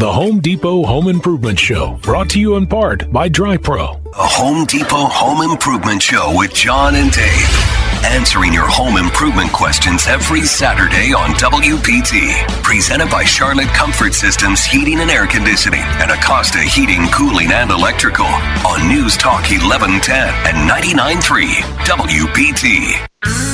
the Home Depot Home Improvement Show, brought to you in part by DryPro. The Home Depot Home Improvement Show with John and Dave. Answering your home improvement questions every Saturday on WPT. Presented by Charlotte Comfort Systems Heating and Air Conditioning and Acosta Heating, Cooling, and Electrical on News Talk 1110 and 99.3 WPT.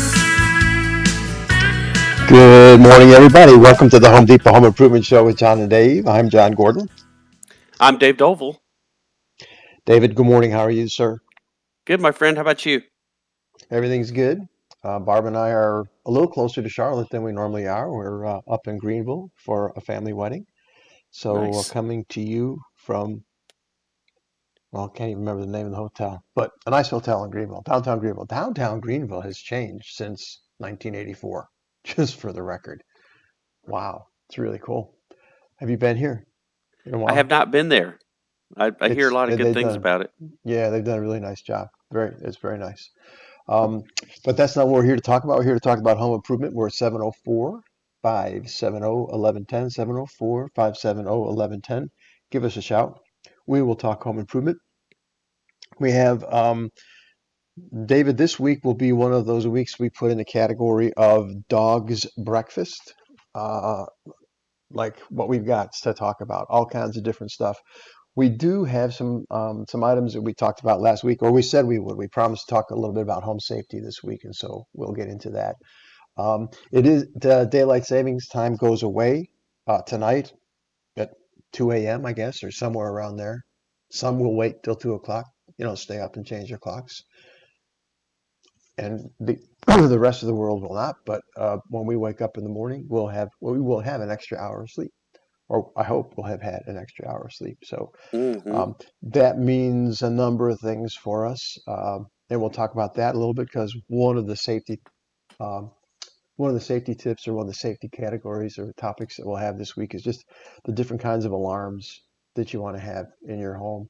Good morning, everybody. Welcome to the Home Depot Home Improvement Show with John and Dave. I'm John Gordon. I'm Dave Dovell. David, good morning. How are you, sir? Good, my friend. How about you? Everything's good. Barb and I are a little closer to Charlotte than we normally are. We're up in Greenville for a family wedding. So Nice. we're coming to you from, well, I can't even remember the name of the hotel, but a nice hotel in Greenville, downtown Greenville. Downtown Greenville has changed since 1984, just for the record. Wow, it's really cool. Have you been here in a while? I have not been there. I hear a lot of good things about it. Yeah, they've done a really nice job. It's very nice. But that's not what we're here to talk about. We're here to talk about home improvement. We're at 704-570-1110, 704-570-1110. Give us a shout. We will talk home improvement. We have, David, this week will be one of those weeks we put in the category of dog's breakfast, like what we've got to talk about, all kinds of different stuff. We do have some items that we talked about last week, or we said we would. We promised to talk a little bit about home safety this week, and so we'll get into that. It is the daylight savings time goes away tonight at 2 a.m., I guess, or somewhere around there. Some will wait till 2 o'clock, stay up and change their clocks. And the rest of the world will not. But when we wake up in the morning, we will have an extra hour of sleep. Or I hope we'll have had an extra hour of sleep. So that means a number of things for us, and we'll talk about that a little bit because one of the safety tips or one of the safety categories or topics that we'll have this week is just the different kinds of alarms that you want to have in your home,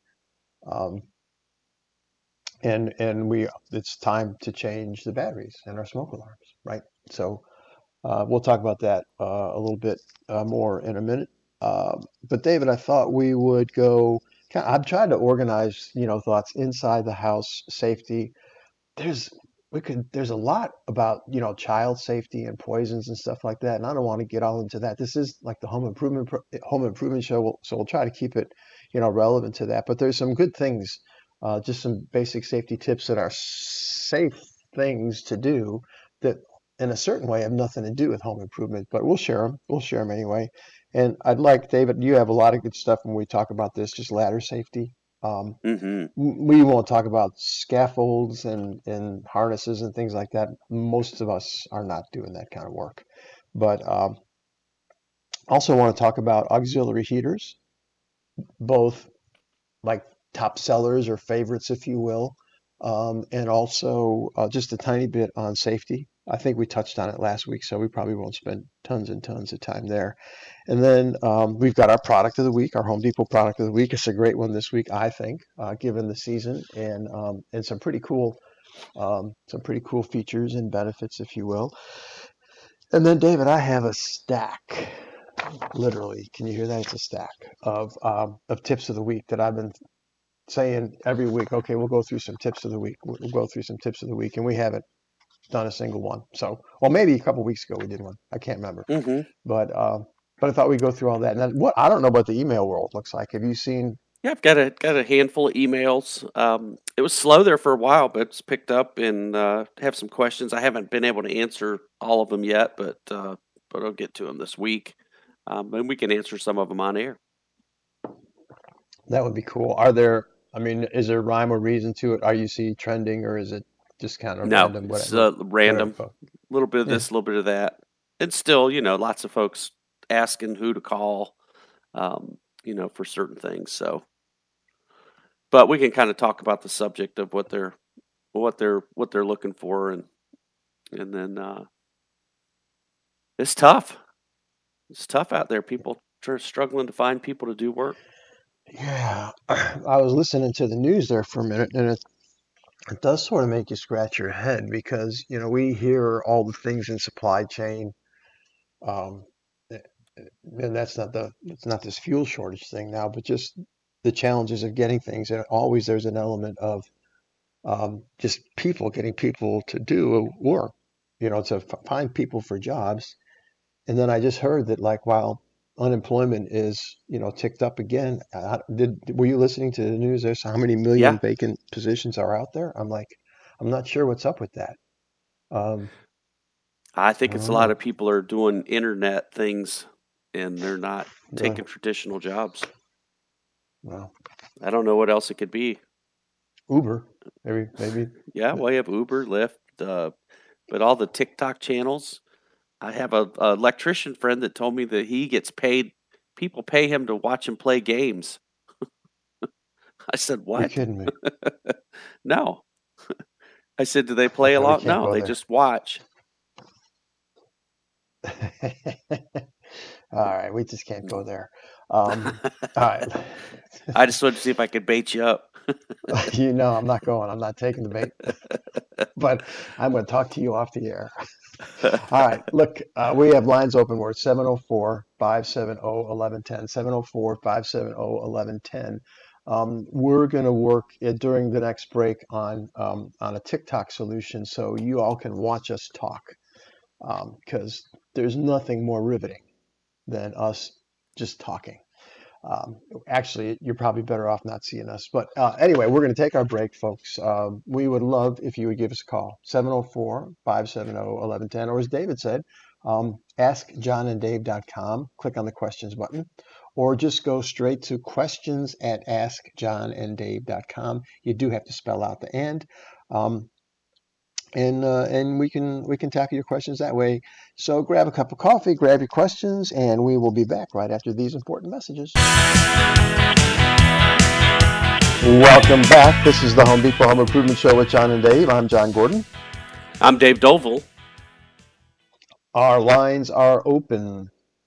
and it's time to change the batteries in our smoke alarms, right? So we'll talk about that a little bit more in a minute. But David, I thought we would go. I've tried to organize, thoughts inside the house safety. There's a lot about, child safety and poisons and stuff like that, and I don't want to get all into that. This is like the home improvement show, so we'll try to keep it, relevant to that. But there's some good things, just some basic safety tips that are safe things to do that, in a certain way, have nothing to do with home improvement. But we'll share them. We'll share them anyway. And I'd like, David, you have a lot of good stuff when we talk about this, just ladder safety. We won't talk about scaffolds and harnesses and things like that. Most of us are not doing that kind of work. But also want to talk about auxiliary heaters, both like top sellers or favorites, if you will, and also just a tiny bit on safety. I think we touched on it last week, so we probably won't spend tons and tons of time there. And then we've got our product of the week, our Home Depot product of the week. It's a great one this week, I think, given the season, and some pretty cool features and benefits, if you will. And then, David, I have a stack, literally. Can you hear that? It's a stack of tips of the week that I've been saying every week. Okay, we'll go through some tips of the week. We'll go through some tips of the week, and we haven't done a single one. So, well, maybe a couple weeks ago we did one. I can't remember. But I thought we'd go through all that. And what I don't know what the email world looks like. Have you seen? Yeah, I've got a handful of emails. It was slow there for a while, but it's picked up, and have some questions. I haven't been able to answer all of them yet, but I'll get to them this week, and we can answer some of them on air. That would be cool. Is there rhyme or reason to it? Are you see trending, or is it just kind of random? No, it's random. A little bit of this, a little bit of that. And still, lots of folks asking who to call, for certain things. So, but we can kind of talk about the subject of what they're looking for, and then it's tough. It's tough out there. People are struggling to find people to do work. Yeah, I was listening to the news there for a minute, and it does sort of make you scratch your head because, we hear all the things in supply chain, and it's not this fuel shortage thing now, but just the challenges of getting things. And always there's an element of just getting people to do work, to find people for jobs. And then I just heard that, like, while unemployment is, ticked up again, were you listening to the news? There's how many million Yeah, vacant positions are out there? I'm like, I'm not sure what's up with that. Um, I I think it's a don't lot know. of people are doing internet things, and they're not Really? taking traditional jobs. Well, I don't know what else it could be. Uber, maybe. Yeah, well, you have Uber, Lyft, but all the TikTok channels. I have a electrician friend that told me that he gets paid. People pay him to watch him play games. I said, You're "What?" kidding me. No. I said, "Do they play a Okay, we lot?" can't No, go they there. just watch. All right, we just can't go there. All right. I just wanted to see if I could bait you up. I'm not going. I'm not taking the bait, but I'm going to talk to you off the air. All right. Look, we have lines open. We're at 704-570-1110, 704-570-1110. We're going to work during the next break on a TikTok solution so you all can watch us talk, because there's nothing more riveting than us just talking. Actually, you're probably better off not seeing us. But anyway, we're going to take our break, folks. We would love if you would give us a call, 704-570-1110. Or as David said, askjohnanddave.com. Click on the questions button. Or just go straight to questions@askjohnanddave.com. You do have to spell out the "and." And we can tackle your questions that way. So grab a cup of coffee, grab your questions, and we will be back right after these important messages. Welcome back. This is the Home Depot Home Improvement Show with John and Dave. I'm John Gordon. I'm Dave Dovell. Our lines are open.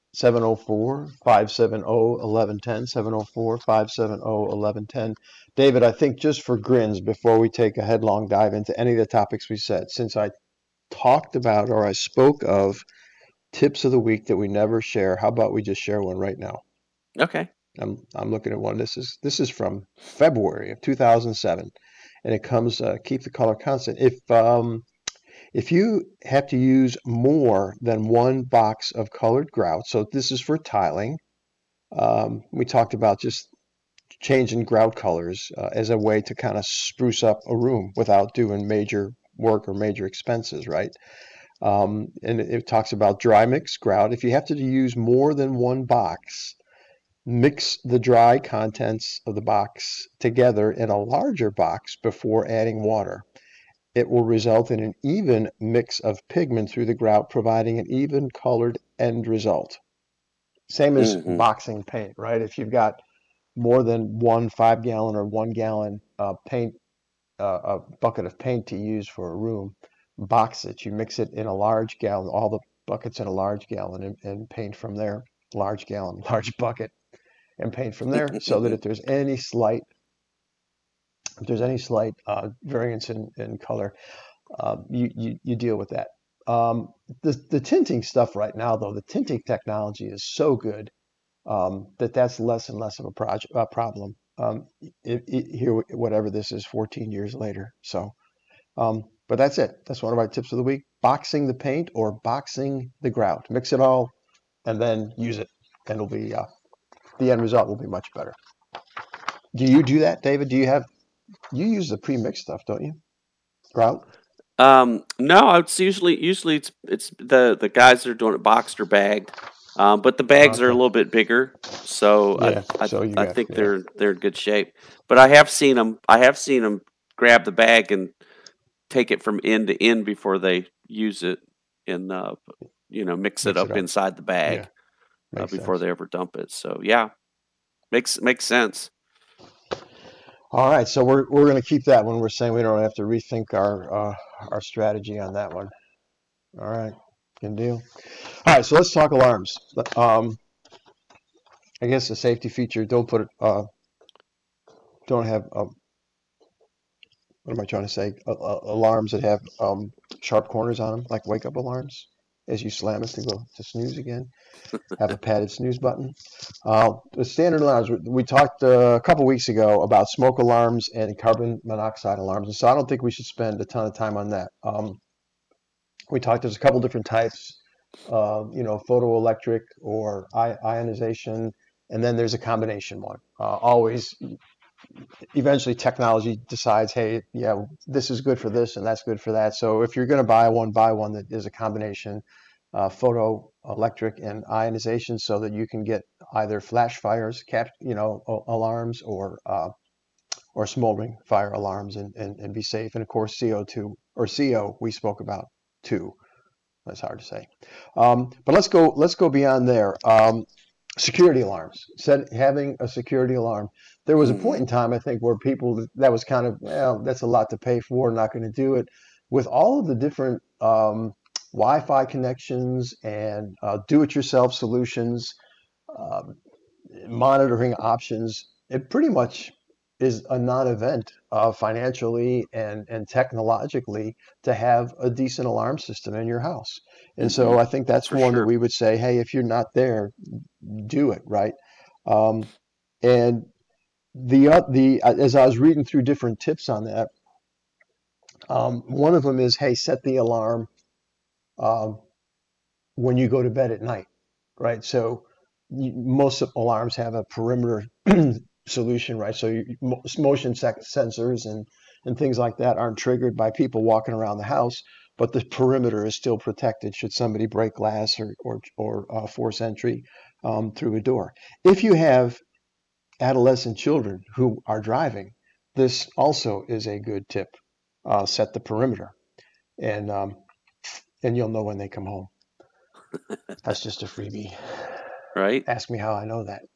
704-570-1110, 704-570-1110. David, I think just for grins, before we take a headlong dive into any of the topics we said, since I talked about or I spoke of tips of the week that we never share, how about we just share one right now? Okay. I'm looking at one. This is from February of 2007, and it comes keep the color constant. If you have to use more than one box of colored grout, so this is for tiling. We talked about just changing grout colors as a way to kind of spruce up a room without doing major work or major expenses, right? And it talks about dry mix grout. If you have to use more than one box, mix the dry contents of the box together in a larger box before adding water. It will result in an even mix of pigment through the grout, providing an even colored end result. Same as boxing paint, right? If you've got more than one 5-gallon or 1-gallon paint, a bucket of paint to use for a room, box it. You mix it in a large gallon, all the buckets in a large gallon, and paint from there. Large gallon, large bucket, and paint from there, so that if there's any slight variance in color, you deal with that. The tinting stuff right now, though, the tinting technology is so good that's less and less of a problem. Here, whatever this is, 14 years later. So, but that's it. That's one of our tips of the week: boxing the paint or boxing the grout. Mix it all, and then use it, and it'll be the end result will be much better. Do you do that, David? You use the pre-mixed stuff, don't you? Grout? No, it's usually it's the guys that are doing it boxed or bagged. But the bags are a little bit bigger, so Yeah. I think yeah. they're in good shape. But I have seen them grab the bag and take it from end to end before they use it and mix it up inside the bag before they ever dump it. So yeah, makes sense. All right, so we're going to keep that one. We're saying we don't have to rethink our strategy on that one. All right, good deal. All right, so let's talk alarms. I guess the safety feature, don't have what am I trying to say? Alarms that have sharp corners on them, like wake up alarms. as you slam it to go to snooze again. Have a padded snooze button. The standard alarms, we talked a couple weeks ago about smoke alarms and carbon monoxide alarms, and so I don't think we should spend a ton of time on that. We talked, there's a couple different types, photoelectric or ionization, and then there's a combination one. Always, eventually technology decides, hey, yeah, this is good for this and that's good for that. So if you're going to buy one that is a combination, photoelectric and ionization, so that you can get either flash fires, alarms, or smoldering fire alarms and be safe. And of course, CO2 or CO we spoke about too. That's hard to say. But let's go beyond there. Security alarms. Having a security alarm. There was a point in time, I think, where people, that was kind of, well, that's a lot to pay for, not going to do it. With all of the different Wi-Fi connections and do-it-yourself solutions, monitoring options, it pretty much is a non-event financially and technologically to have a decent alarm system in your house. And so I think that's one that we would say, hey, if you're not there, do it, right? And as I was reading through different tips on that, one of them is, hey, set the alarm when you go to bed at night, right? So most alarms have a perimeter solution, right? So motion sensors and things like that aren't triggered by people walking around the house, but the perimeter is still protected should somebody break glass or force entry through a door. If you have adolescent children who are driving, this also is a good tip. Set the perimeter, and you'll know when they come home. That's just a freebie. Right. Ask me how I know that.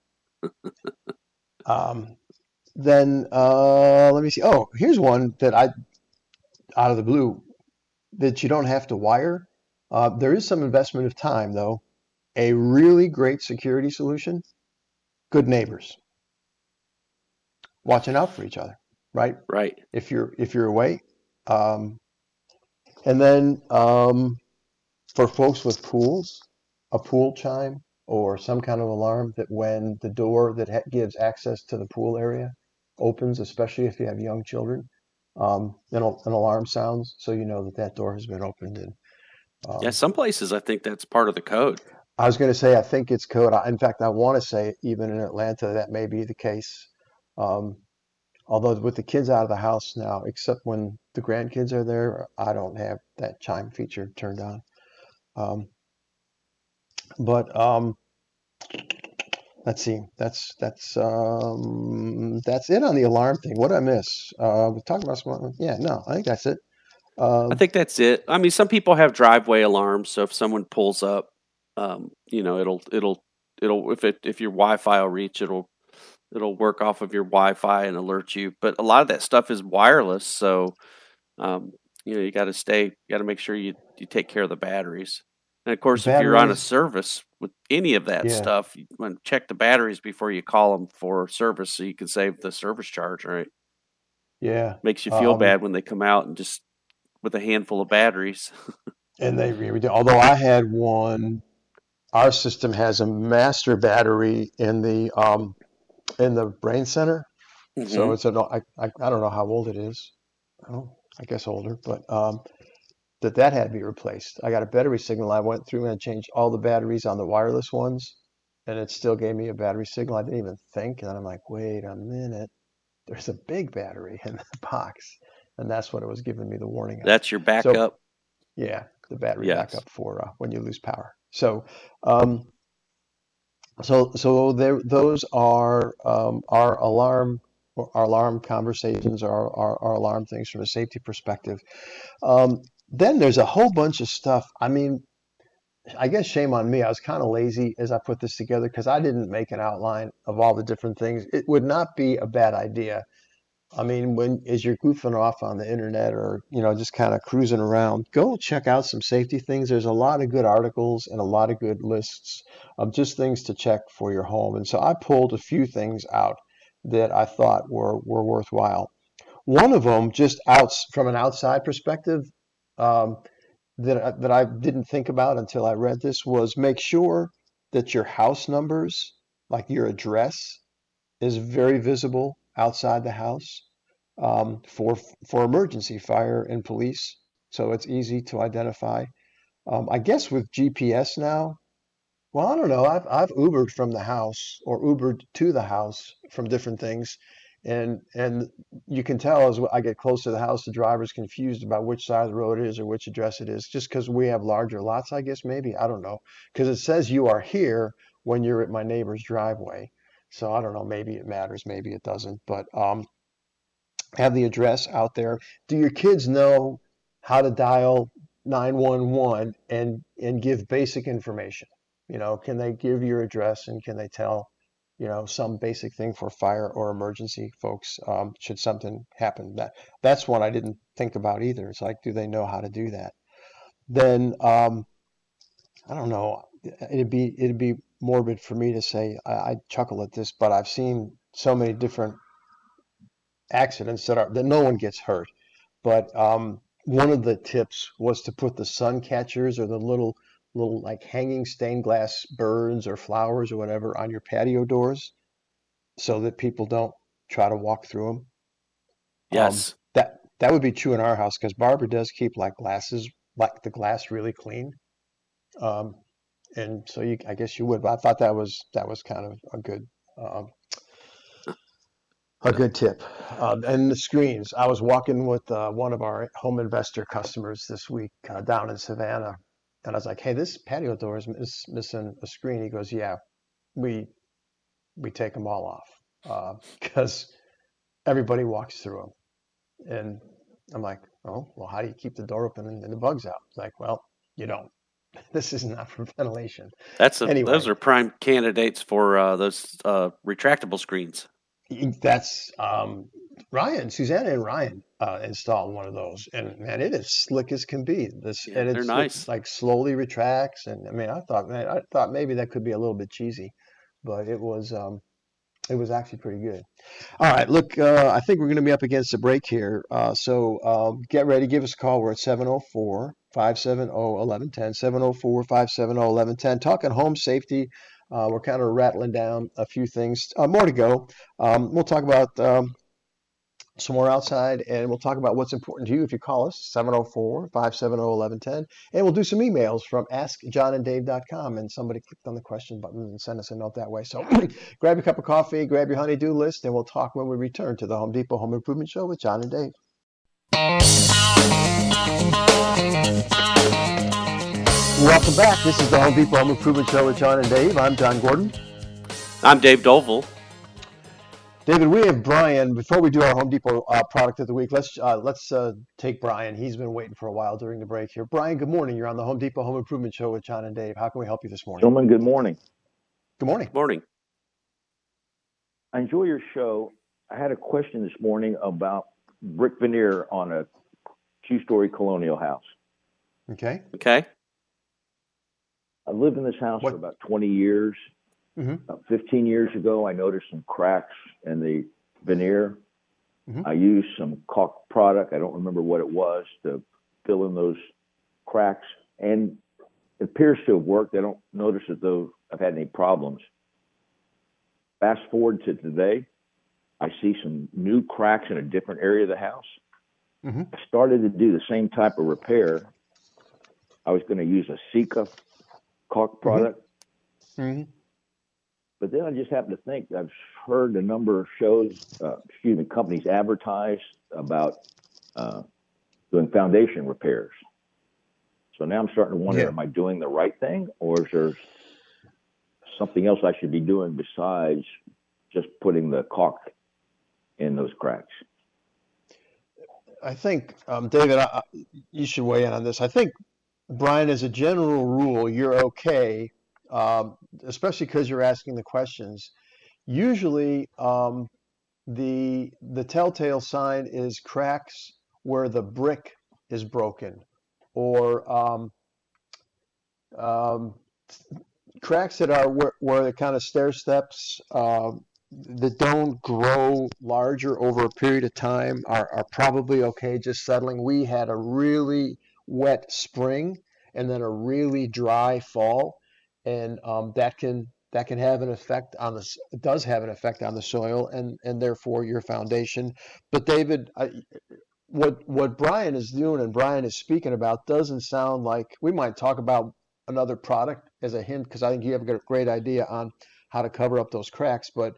Then let me see. Oh, here's one that out of the blue, that you don't have to wire. There is some investment of time, though. A really great security solution. Good neighbors. Watching out for each other, right? Right. If you're away. And then for folks with pools, a pool chime or some kind of alarm that when the door that gives access to the pool area opens, especially if you have young children, an alarm sounds, so you know that door has been opened. And some places I think that's part of the code. I was going to say, I think it's code. In fact, I want to say even in Atlanta that may be the case. Although with the kids out of the house now, except when the grandkids are there, I don't have that chime feature turned on. But let's see. That's it on the alarm thing. What did I miss? We talked about smart. Yeah, no, I think that's it. I think that's it. I mean, some people have driveway alarms, so if someone pulls up, it'll if your Wi-Fi will reach, it'll work off of your Wi-Fi and alert you. But a lot of that stuff is wireless, so you got to make sure you take care of the batteries. And of course, if you're on a service with any of that stuff, you want to check the batteries before you call them for service, so you can save the service charge, right? Yeah, makes you feel bad when they come out and just with a handful of batteries. And they really do. Although I had one, our system has a master battery in the brain center. Mm-hmm. So it's I don't know how old it is. I guess older, but that had to be replaced. I got a battery signal. I went through and changed all the batteries on the wireless ones, and it still gave me a battery signal. I didn't even think, and I'm like, wait a minute, there's a big battery in the box, and that's what it was giving me the warning. That's your backup. So, yeah, the battery backup for when you lose power. So, those are our alarm conversations, our alarm things from a safety perspective. Then there's a whole bunch of stuff. I mean, I guess shame on me. I was kind of lazy as I put this together because I didn't make an outline of all the different things. It would not be a bad idea. I mean, as you're goofing off on the internet or, just kind of cruising around, go check out some safety things. There's a lot of good articles and a lot of good lists of just things to check for your home. And so I pulled a few things out that I thought were worthwhile. One of them, just from an outside perspective, that I didn't think about until I read this was make sure that your house numbers, like your address, is very visible outside the house for emergency fire and police, so it's easy to identify. I guess with GPS now, well, I don't know. I've Ubered from the house or Ubered to the house from different things, and you can tell as I get close to the house, the driver's confused about which side of the road it is or which address it is, just because we have larger lots, I guess maybe. I don't know, because it says you are here when you're at my neighbor's driveway. So I don't know. Maybe it matters, maybe it doesn't. But have the address out there. Do your kids know how to dial 911 and give basic information? Can they give your address and can they tell, some basic thing for fire or emergency folks, should something happen? That's one I didn't think about either. It's like, do they know how to do that? Then I don't know. It'd be morbid for me to say I chuckle at this, but I've seen so many different accidents that no one gets hurt. But one of the tips was to put the sun catchers or the little like hanging stained glass birds or flowers or whatever on your patio doors so that people don't try to walk through them. Yes. That would be true in our house because Barbara does keep like the glass really clean. And so I guess you would, but I thought that was kind of a good tip. And the screens. I was walking with one of our home investor customers this week down in Savannah, and I was like, "Hey, this patio door is missing a screen." He goes, "Yeah, we take them all off because everybody walks through them." And I'm like, "Oh, well, how do you keep the door open and the bugs out?" It's like, "Well, you don't. This is not for ventilation." Anyway, those are prime candidates for those retractable screens. That's Susanna and Ryan installed one of those, and man, it is slick as can be. And they're nice. It like slowly retracts, and I mean, I thought maybe that could be a little bit cheesy, but it was actually pretty good. All right, look, I think we're going to be up against a break here, so get ready. Give us a call. We're at 704-570-1110, 704-570-1110. Talking home safety. We're kind of rattling down a few things. More to go. We'll talk about some more outside, and we'll talk about what's important to you if you call us, 704-570-1110. And we'll do some emails from askjohnanddave.com, and somebody clicked on the question button and send us a note that way. So grab your cup of coffee, grab your honey-do list, and we'll talk when we return to the Home Depot Home Improvement Show with John and Dave. Welcome back. This is the Home Depot Home Improvement Show with John and Dave. I'm John Gordon. I'm Dave Dolville. David, we have Brian. Before we do our Home Depot product of the week, let's take Brian. He's been waiting for a while during the break here. Brian, good morning. You're on the Home Depot Home Improvement Show with John and Dave. How can we help you this morning? Gentlemen, good morning. Good morning. Morning. I enjoy your show. I had a question this morning about brick veneer on a two-story colonial house. Okay. I've lived in this house for about 20 years. Mm-hmm. About 15 years ago, I noticed some cracks in the veneer. Mm-hmm. I used some caulk product. I don't remember what it was to fill in those cracks. And it appears to have worked. I don't notice as though I've had any problems. Fast forward to today, I see some new cracks in a different area of the house. Mm-hmm. I started to do the same type of repair. I was going to use a Sika caulk product. Mm-hmm. But then I just happened to think I've heard a number of companies advertise about doing foundation repairs. So now I'm starting to wonder, am I doing the right thing, or is there something else I should be doing besides just putting the caulk in those cracks? I think, David, you should weigh in on this. I think, Brian, as a general rule, you're okay, especially because you're asking the questions. Usually, the telltale sign is cracks where the brick is broken, or cracks that are where the kind of stair steps that don't grow larger over a period of time are probably okay, just settling. We had a really wet spring and then a really dry fall, and that can have an effect on does have an effect on the soil and therefore your foundation. But David, what Brian is doing and Brian is speaking about doesn't sound like, we might talk about another product as a hint, because I think you have a great idea on how to cover up those cracks. But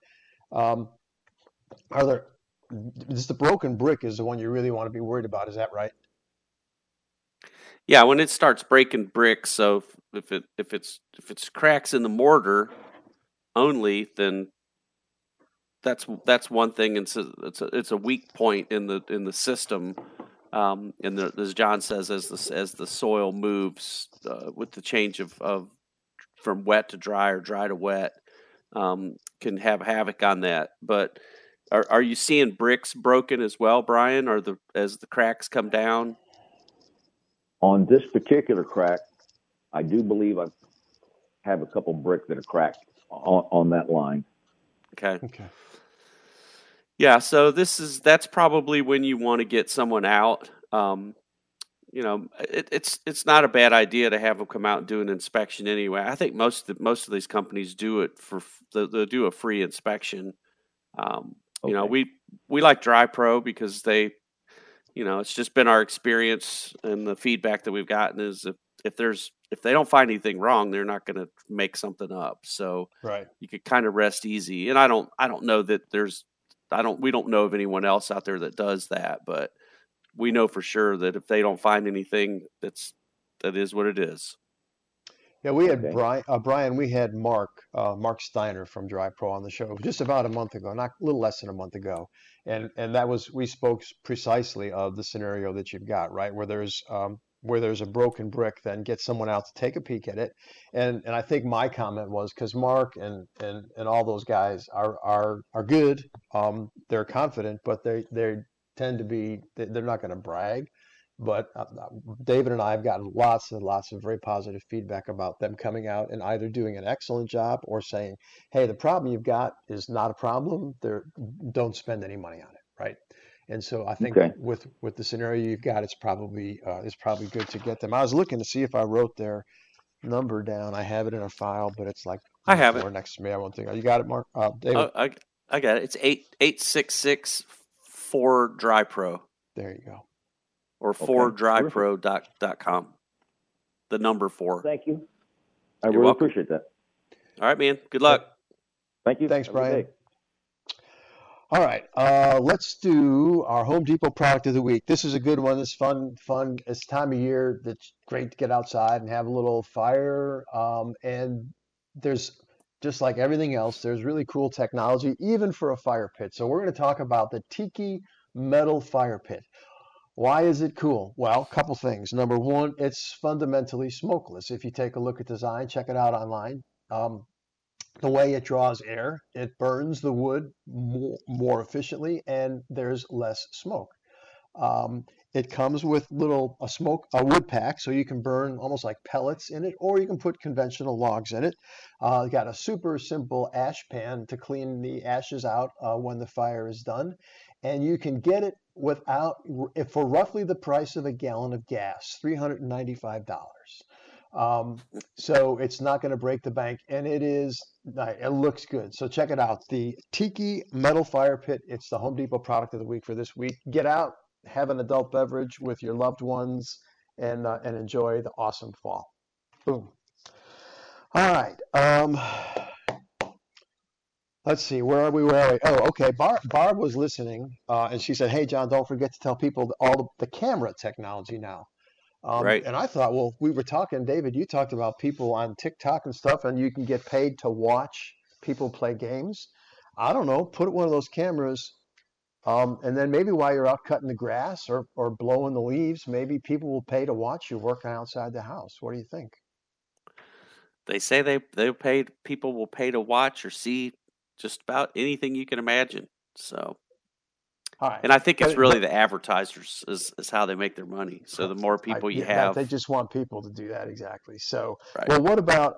just the broken brick is the one you really want to be worried about. Is that right? Yeah, when it starts breaking bricks, so if it's cracks in the mortar only, then that's one thing, and so it's a weak point in the system. And as John says, as the soil moves with the change of from wet to dry or dry to wet, can have havoc on that. But are you seeing bricks broken as well, Brian? As the cracks come down? On this particular crack, I do believe I have a couple brick that are cracked on that line. Okay. Yeah, so that's probably when you want to get someone out. It's not a bad idea to have them come out and do an inspection anyway. I think most of these companies do it they'll do a free inspection. Okay. We like DryPro because they, it's just been our experience, and the feedback that we've gotten is if they don't find anything wrong, they're not going to make something up. So right. You could kind of rest easy. And I don't know that we don't know of anyone else out there that does that, but we know for sure that if they don't find anything, that is what it is. Yeah, we had Brian. We had Mark Steiner from DryPro on the show just about a month ago, not a little less than a month ago, and we spoke precisely of the scenario that you've got, right, where there's a broken brick, then get someone out to take a peek at it, and I think my comment was, because Mark and all those guys are good, they're confident, but they tend to be, they're not going to brag. But David and I have gotten lots and lots of very positive feedback about them coming out and either doing an excellent job or saying, hey, the problem you've got is not a problem. Don't spend any money on it, right? And so I think with the scenario you've got, it's probably good to get them. I was looking to see if I wrote their number down. I have it in a file, but it's like I have it next to me. I won't think. You got it, Mark? David? I got it. It's 866-4DryPro. There you go. Or 4drypro.com. The number 4. Thank you. I really appreciate that. All right, man. Good luck. Thank you. Thanks, Brian. All right. Let's do our Home Depot product of the week. This is a good one. It's fun. It's time of year that's great to get outside and have a little fire. And there's, just like everything else, there's really cool technology, even for a fire pit. So we're going to talk about the Tiki Metal Fire Pit. Why is it cool? Well, a couple things. Number one, it's fundamentally smokeless. If you take a look at design, check it out online. The way it draws air, it burns the wood more efficiently, and there's less smoke. It comes with a wood pack, so you can burn almost like pellets in it, or you can put conventional logs in it. Got a super simple ash pan to clean the ashes out when the fire is done. And you can get it for roughly the price of a gallon of gas, $395. So it's not going to break the bank, and it looks good. So check it out. The Tiki Metal Fire Pit. It's the Home Depot product of the week for this week. Get out, have an adult beverage with your loved ones, and enjoy the awesome fall. Boom. All right. Let's see, where are we? Oh, okay. Barb was listening, and she said, hey, John, don't forget to tell people all the camera technology now. Right. And I thought, well, we were talking, David, you talked about people on TikTok and stuff, and you can get paid to watch people play games. I don't know, put one of those cameras, and then maybe while you're out cutting the grass or blowing the leaves, maybe people will pay to watch you working outside the house. What do you think? They say people will pay to watch or see just about anything you can imagine. So, right. And I think it's really the advertisers is how they make their money. So the more people you have, they just want people to do that. Exactly. So, right. Well, what about,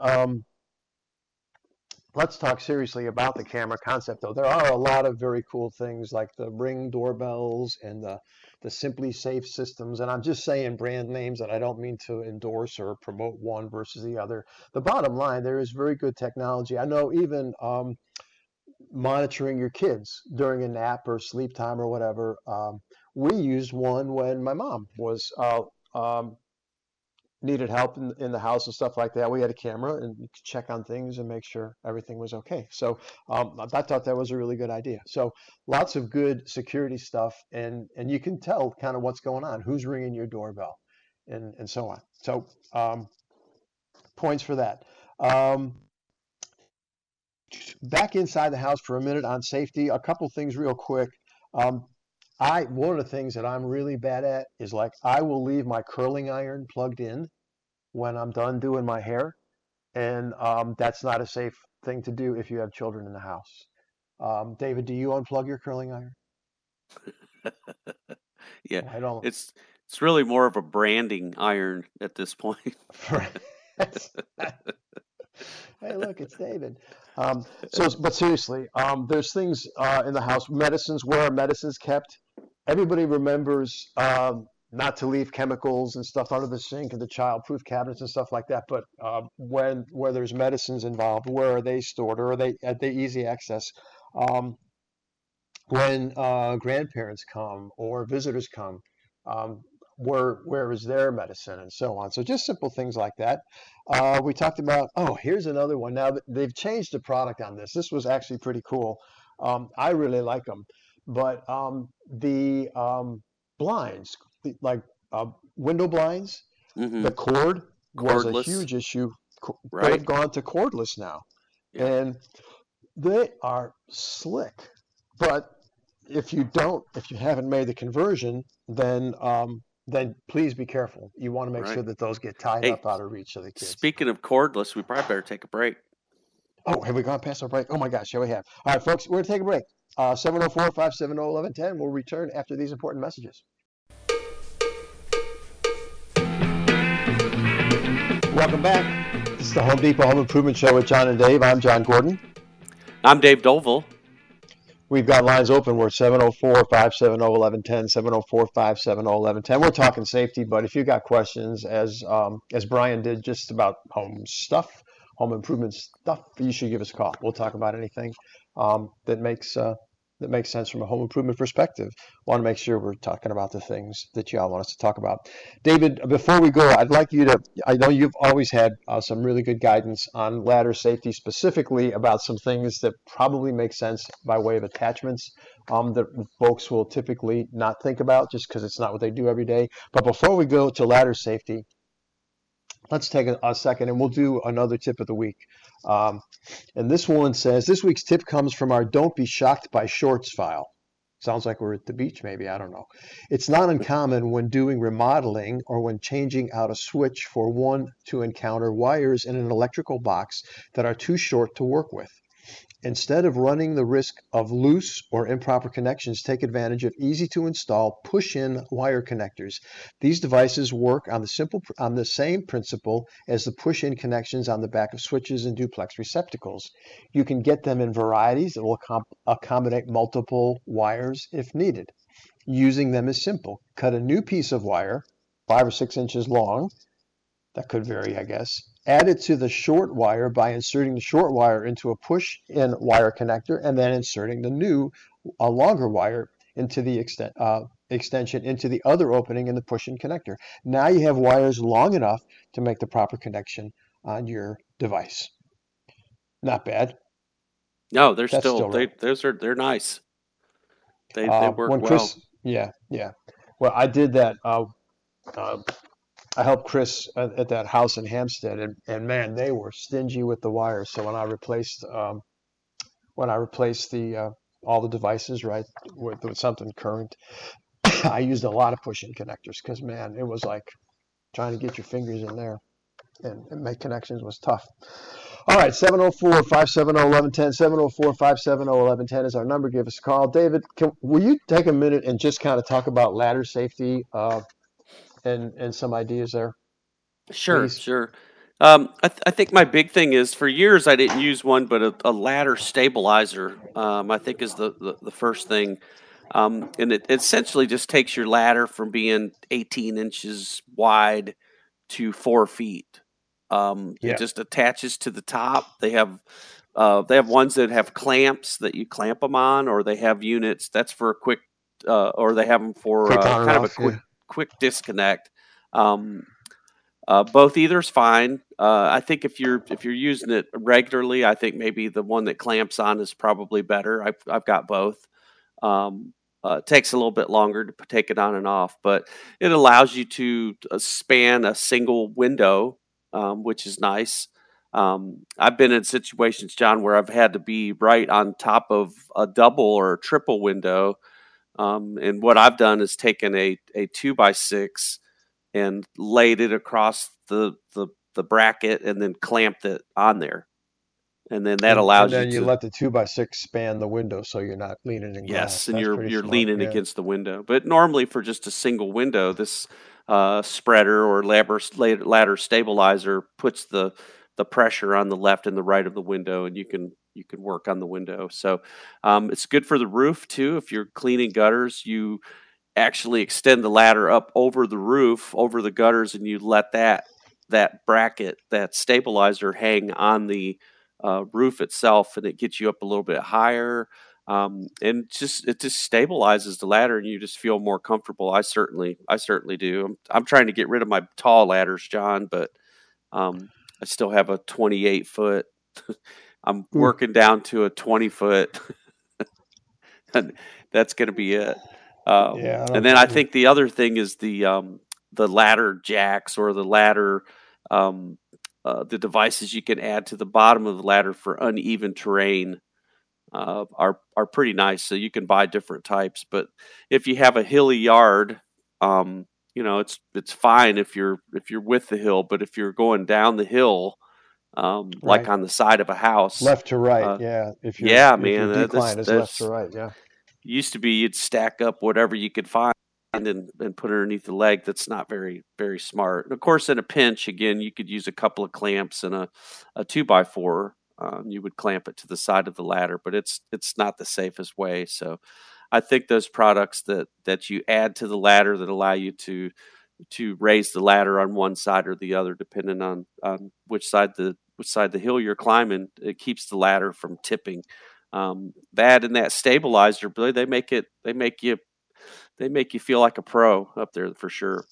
let's talk seriously about the camera concept though. There are a lot of very cool things like the Ring doorbells and the the Simply Safe systems. And I'm just saying brand names, and I don't mean to endorse or promote one versus the other. The bottom line, there is very good technology. I know even monitoring your kids during a nap or sleep time or whatever. We used one when my mom was needed help in the house and stuff like that. We had a camera and you could check on things and make sure everything was okay. So I thought that was a really good idea. So lots of good security stuff, and you can tell kind of what's going on, who's ringing your doorbell, and so on. So points for that. Back inside the house for a minute on safety, a couple things real quick. One of the things that I'm really bad at is, like, I will leave my curling iron plugged in when I'm done doing my hair, and that's not a safe thing to do if you have children in the house. David, do you unplug your curling iron? Yeah, I don't. It's really more of a branding iron at this point. Hey, look, it's David. But seriously, there's things in the house, medicines, where are medicines kept? Everybody remembers not to leave chemicals and stuff under the sink and the child-proof cabinets and stuff like that. But where there's medicines involved, where are they stored, or are they easy access? When grandparents come or visitors come, where is their medicine, and so on. So just simple things like that. We talked about, here's another one. Now they've changed the product on this. This was actually pretty cool. I really like them. But the blinds, like window blinds, the cord was a huge issue. Right. They've gone to cordless now. Yeah. And they are slick. But if you haven't made the conversion, then please be careful. You want to make sure that those get tied up out of reach of the kids. Speaking of cordless, we probably better take a break. Oh, have we gone past our break? Oh my gosh, yeah, we have. All right, folks, we're going to take a break. 704-570-1110. We'll return after these important messages. Welcome back. This is the Home Depot Home Improvement Show with John and Dave. I'm John Gordon. I'm Dave Dolville. We've got lines open. We're 704-570-1110, 704-570-1110. We're talking safety, but if you've got questions, as Brian did, just about home stuff, home improvement stuff, you should give us a call. We'll talk about anything that makes sense from a home improvement perspective. Want to make sure we're talking about the things that y'all want us to talk about. David, before we go, I'd like you to, I know you've always had some really good guidance on ladder safety, specifically about some things that probably make sense by way of attachments that folks will typically not think about just because it's not what they do every day. But before we go to ladder safety, let's take a second and we'll do another tip of the week. And this one says, this week's tip comes from our Don't Be Shocked by Shorts file. Sounds like we're at the beach, maybe, I don't know. It's not uncommon when doing remodeling or when changing out a switch for one to encounter wires in an electrical box that are too short to work with. Instead of running the risk of loose or improper connections, take advantage of easy-to-install push-in wire connectors. These devices work on the same principle as the push-in connections on the back of switches and duplex receptacles. You can get them in varieties that will accommodate multiple wires if needed. Using them is simple. Cut a new piece of wire, 5 or 6 inches long. That could vary, I guess. Add it to the short wire by inserting the short wire into a push-in wire connector and then inserting the longer wire into the extension into the other opening in the push-in connector. Now you have wires long enough to make the proper connection on your device. Not bad. No, they're they're nice. They work well. Yeah. Well, I did that. I helped Chris at that house in Hampstead, and man, they were stingy with the wires. So when I replaced all the devices, right, with something current, I used a lot of push-in connectors because, man, it was like trying to get your fingers in there and make connections was tough. All right, 704-570-1110, 704-570-1110 is our number. Give us a call. David, will you take a minute and just kind of talk about ladder safety and some ideas there? Sure, please? Sure. I think my big thing is, for years I didn't use one, but a ladder stabilizer, I think, is the first thing. And it essentially just takes your ladder from being 18 inches wide to 4 feet. It just attaches to the top. They have ones that have clamps that you clamp them on, or they have units that's for a quick, or they have them for kind of a quick disconnect. Both either is fine. I think if you're using it regularly, I think maybe the one that clamps on is probably better. I've got both. It takes a little bit longer to take it on and off, but it allows you to span a single window, which is nice. I've been in situations, John, where I've had to be right on top of a double or a triple window. And what I've done is taken a 2x6 and laid it across the bracket and then clamped it on there. And then that allows you to... And then you let the 2x6 span the window so you're not leaning in glass. Yes, and you're leaning against the window. But normally for just a single window, this spreader or ladder stabilizer puts the pressure on the left and the right of the window, and you can work on the window. So it's good for the roof too. If you're cleaning gutters, you actually extend the ladder up over the roof, over the gutters, and you let that bracket, that stabilizer, hang on the roof itself, and it gets you up a little bit higher. And it just stabilizes the ladder, and you just feel more comfortable. I certainly do. I'm trying to get rid of my tall ladders, John, but I still have a 28 foot. I'm working down to a 20 foot. And that's going to be it. And then I think the other thing is the ladder jacks, or the ladder, the devices you can add to the bottom of the ladder for uneven terrain are pretty nice. So you can buy different types, but if you have a hilly yard, it's fine if you're with the hill, but if you're going down the hill, like on the side of a house, left to right, if your decline is left to right, used to be you'd stack up whatever you could find and put it underneath the leg. That's not very, very smart. And of course, in a pinch, again, you could use a couple of clamps and a 2x4. You would clamp it to the side of the ladder, but it's not the safest way. So I think those products that you add to the ladder that allow you to raise the ladder on one side or the other, depending on which side the hill you're climbing, it keeps the ladder from tipping. That and that stabilizer, they make you feel like a pro up there for sure.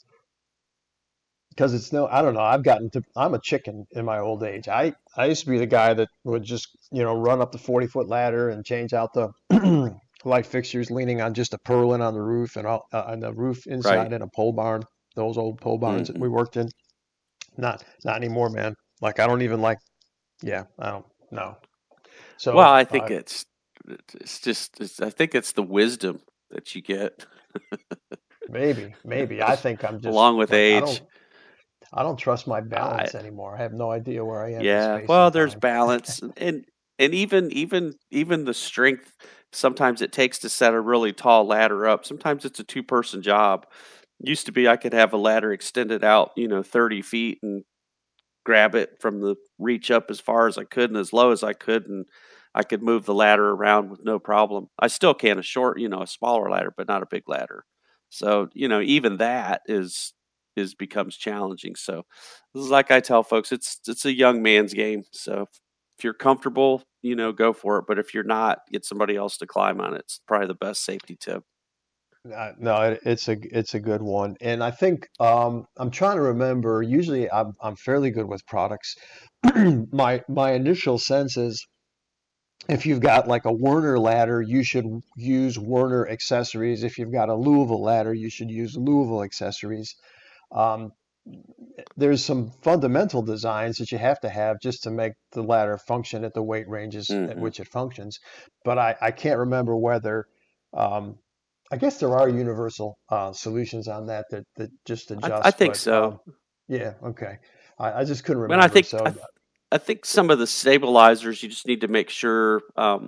Because I don't know. I'm a chicken in my old age. I used to be the guy that would just, run up the 40-foot ladder and change out the light fixtures, leaning on just a purlin on the roof and on the roof inside in a pole barn. Those old pole barns that we worked in. Not anymore, man. Like, I don't even like. Yeah, I don't know. So well, I think I think it's the wisdom that you get. Maybe. I think I'm just along with age. I don't trust my balance anymore. I have no idea where I am. Yeah, well, there's balance, and even the strength. Sometimes it takes to set a really tall ladder up. Sometimes it's a 2-person job. Used to be I could have a ladder extended out, 30 feet and grab it from the reach up as far as I could and as low as I could, and I could move the ladder around with no problem. I still can a smaller ladder, but not a big ladder. So, even that becomes challenging. So this is like I tell folks, it's a young man's game. So if you're comfortable, go for it. But if you're not, get somebody else to climb on it. It's probably the best safety tip. No, it's a good one. And I think I'm trying to remember, usually I'm fairly good with products. My initial sense is if you've got like a Werner ladder, you should use Werner accessories. If you've got a Louisville ladder, you should use Louisville accessories. There's some fundamental designs that you have to have just to make the ladder function at the weight ranges at which it functions. But I can't remember whether, I guess there are universal solutions on that just adjust. I think so. Yeah. Okay. I just couldn't remember. And I think some of the stabilizers, you just need to make sure,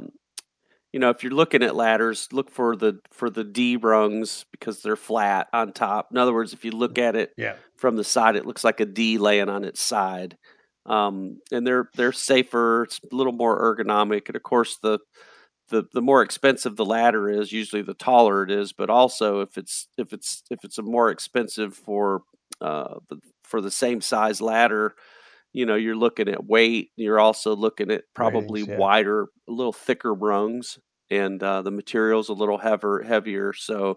if you're looking at ladders, look for the D rungs because they're flat on top. In other words, if you look at it from the side, it looks like a D laying on its side. And they're safer. It's a little more ergonomic. And of course, the the more expensive the ladder is, usually the taller it is. But also, if it's a more expensive for the same size ladder, you're looking at weight. You're also looking at probably Ratings, yeah. wider, a little thicker rungs, and the material's a little heavier. So,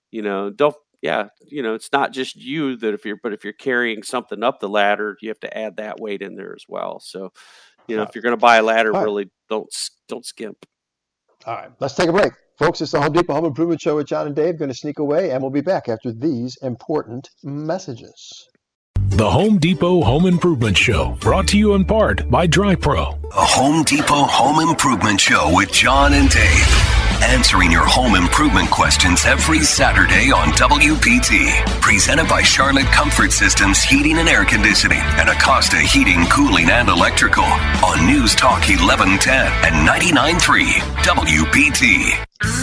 it's not just you that if you're carrying something up the ladder, you have to add that weight in there as well. So, if you're going to buy a ladder, really don't skimp. All right, let's take a break. Folks, it's the Home Depot Home Improvement Show with John and Dave. Going to sneak away, and we'll be back after these important messages. The Home Depot Home Improvement Show, brought to you in part by DryPro. The Home Depot Home Improvement Show with John and Dave. Answering your home improvement questions every Saturday on WPT. Presented by Charlotte Comfort Systems Heating and Air Conditioning and Acosta Heating, Cooling, and Electrical on News Talk 1110 and 99.3 WPT.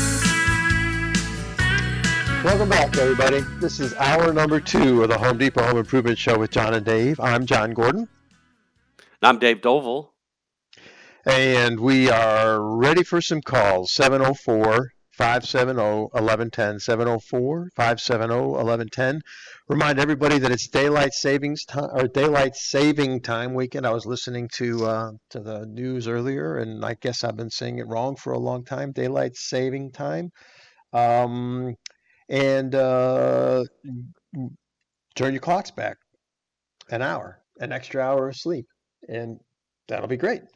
Welcome back, everybody. This is hour number 2 of the Home Depot Home Improvement Show with John and Dave. I'm John Gordon. I'm Dave Dovell. And we are ready for some calls. 704-570-1110. 704-570-1110. Remind everybody that it's daylight saving time weekend. I was listening to the news earlier, and I guess I've been saying it wrong for a long time. Daylight saving time. And turn your clocks back an extra hour of sleep, and that'll be great.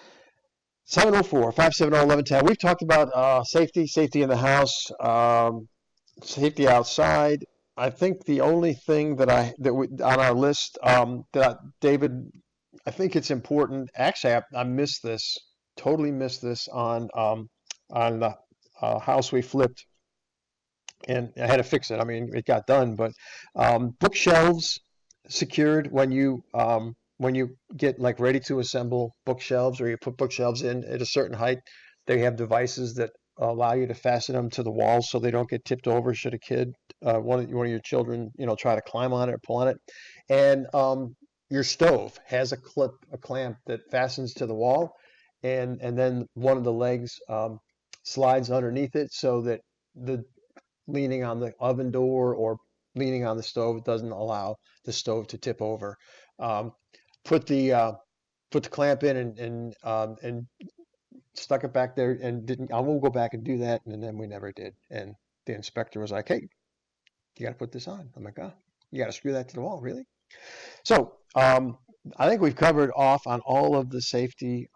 704-570-1110. We've talked about safety in the house, safety outside. I think the only thing on our list David, I think it's important. Actually, I missed this. Totally missed this on the house we flipped, and I had to fix it. I mean, it got done, but bookshelves secured when you get like ready to assemble bookshelves, or you put bookshelves in at a certain height. They have devices that allow you to fasten them to the walls so they don't get tipped over should a kid, one of your children, try to climb on it or pull on it. And your stove has a clamp that fastens to the wall, and then one of the legs slides underneath it so that the leaning on the oven door or leaning on the stove doesn't allow the stove to tip over. Put the clamp in and stuck it back there and didn't. I won't go back and do that, and then we never did. And the inspector was like, "Hey, you got to put this on." I'm like, "Oh, you got to screw that to the wall, really?" So I think we've covered off on all of the safety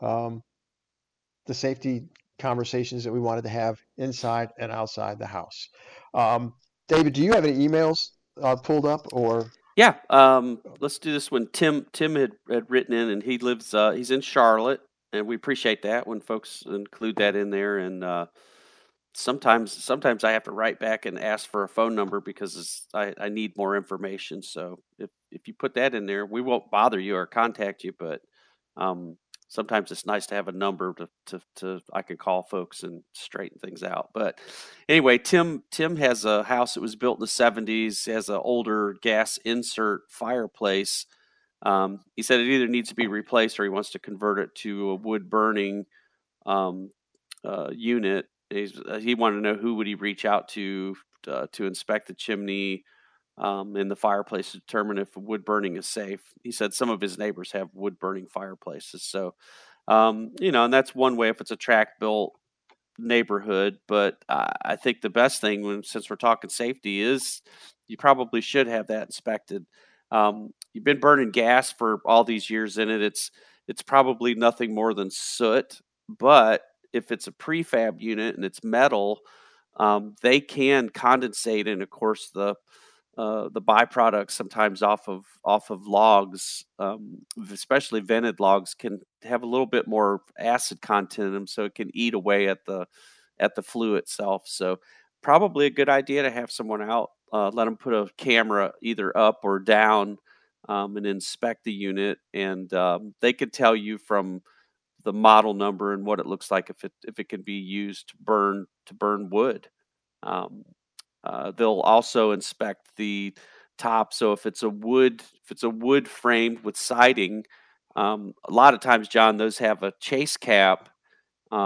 conversations that we wanted to have inside and outside the house. David, do you have any emails pulled up or? Yeah, let's do this one. Tim had written in, and he lives. He's in Charlotte, and we appreciate that when folks include that in there. And sometimes I have to write back and ask for a phone number because I need more information. So if you put that in there, we won't bother you or contact you. But sometimes it's nice to have a number to I can call folks and straighten things out. But anyway, Tim has a house that was built in the 70s, has an older gas insert fireplace. He said it either needs to be replaced or he wants to convert it to a wood burning unit. He wanted to know who would he reach out to inspect the chimney in the fireplace to determine if wood burning is safe. He said some of his neighbors have wood burning fireplaces. So, and that's one way if it's a tract built neighborhood. But I think the best thing, since we're talking safety, is you probably should have that inspected. You've been burning gas for all these years in it. It's probably nothing more than soot. But if it's a prefab unit and it's metal, they can condensate, and of course the byproducts sometimes off of logs, especially vented logs, can have a little bit more acid content in them, so it can eat away at the flue itself. So probably a good idea to have someone out, let them put a camera either up or down, and inspect the unit, and they could tell you from the model number and what it looks like if it can be used to burn wood. They'll also inspect the top. So if it's a wood framed with siding, a lot of times, John, those have a chase cap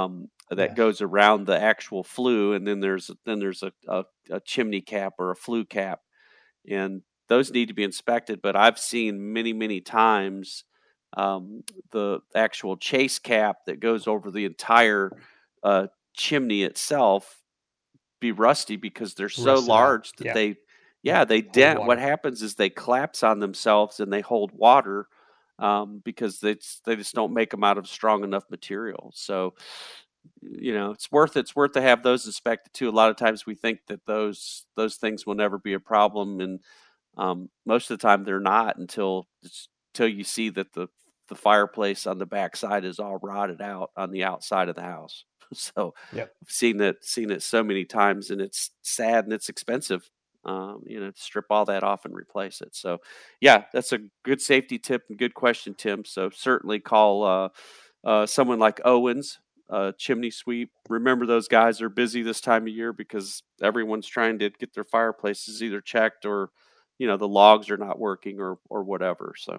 that goes around the actual flue, and then there's a chimney cap or a flue cap, and those need to be inspected. But I've seen many times the actual chase cap that goes over the entire chimney itself be rusty because they're so large that they dent. What happens is they collapse on themselves and they hold water because they just don't make them out of strong enough material. So, it's worth to have those inspected too. A lot of times we think that those things will never be a problem, and most of the time they're not until you see that the fireplace on the back side is all rotted out on the outside of the house. So I've seen it so many times, and it's sad and it's expensive, to strip all that off and replace it. So that's a good safety tip and good question, Tim. So certainly call someone like Owens, Chimney Sweep. Remember, those guys are busy this time of year because everyone's trying to get their fireplaces either checked or, the logs are not working or whatever. So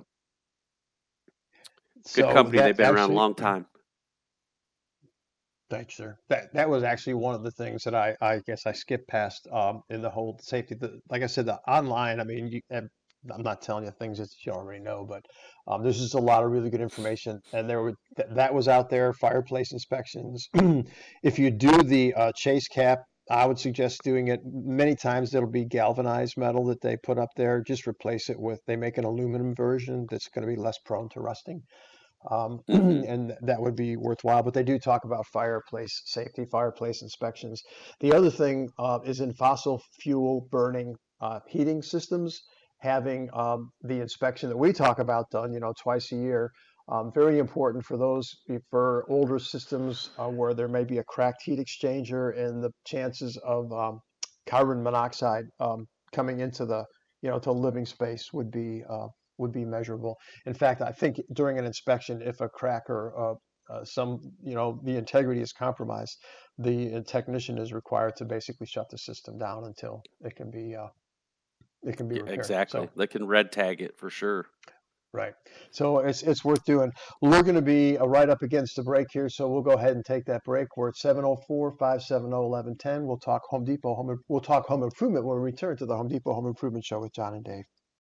good company. They've been around a long time. Thanks, sir. That was actually one of the things that I guess I skipped past in the whole safety. Like I said, the online, I mean, I'm not telling you things that you already know, but there's just a lot of really good information. And that was out there, fireplace inspections. If you do the chase cap, I would suggest doing it. Many times it'll be galvanized metal that they put up there. Just replace it they make an aluminum version that's going to be less prone to rusting. And that would be worthwhile, but they do talk about fireplace safety, fireplace inspections. The other thing is in fossil fuel burning heating systems, having the inspection that we talk about done, twice a year. Very important for older systems where there may be a cracked heat exchanger, and the chances of carbon monoxide coming into the to living space would be measurable. In fact, I think during an inspection, if a crack or the integrity is compromised, the technician is required to basically shut the system down until it can be repaired. Exactly. So, they can red tag it for sure. Right. So it's worth doing. We're going to be right up against the break here, so we'll go ahead and take that break. We're at 704-570-1110. We'll talk Home Depot. We'll talk home improvement when we return to the Home Depot Home Improvement Show with John and Dave.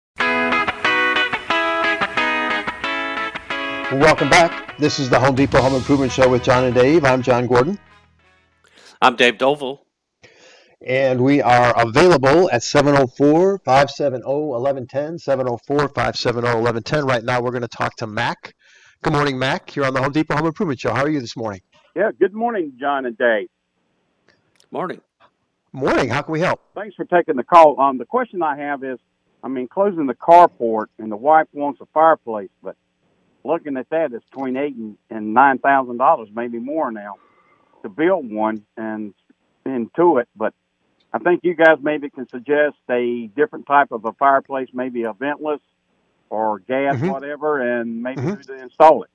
Welcome back. This is the Home Depot Home Improvement Show with John and Dave. I'm John Gordon. I'm Dave Dovell. And we are available at 704-570-1110, 704-570-1110. Right now we're going to talk to Mac. Good morning, Mac. You're on the Home Depot Home Improvement Show. How are you this morning? Yeah, good morning, John and Dave. Morning. Morning. How can we help? Thanks for taking the call. The question I have is, closing the carport, and the wife wants a fireplace, but looking at that, it's between $8,000 and $9,000, maybe more now, to build one and into it. But I think you guys maybe can suggest a different type of a fireplace, maybe a ventless or gas, whatever, and maybe to install it.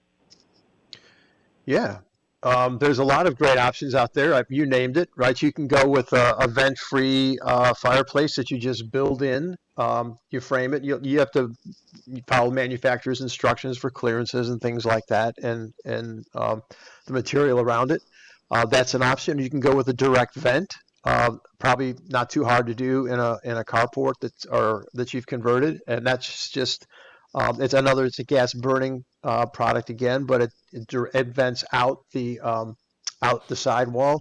Yeah. There's a lot of great options out there. You named it, right? You can go with a vent-free fireplace that you just build in. You frame it. You have to follow manufacturer's instructions for clearances and things like that, and the material around it. That's an option. You can go with a direct vent. Probably not too hard to do in a carport that you've converted, and that's just it's a gas burning product again, but it vents out the sidewall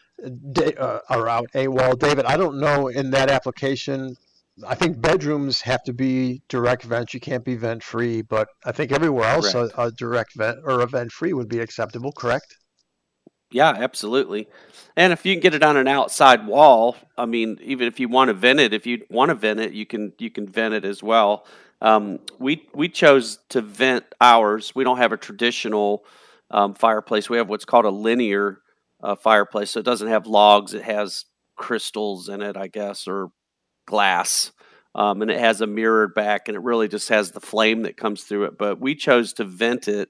or out a wall. David, I don't know in that application. I think bedrooms have to be direct vent. You can't be vent free, but I think everywhere else a direct vent or a vent free would be acceptable. Correct? Yeah, absolutely. And if you can get it on an outside wall, even if you want to vent it, you can vent it as well. We chose to vent ours. We don't have a traditional fireplace. We have what's called a linear fireplace. So it doesn't have logs. It has crystals in it, I guess, or glass. And it has a mirrored back, and it really just has the flame that comes through it. But we chose to vent it.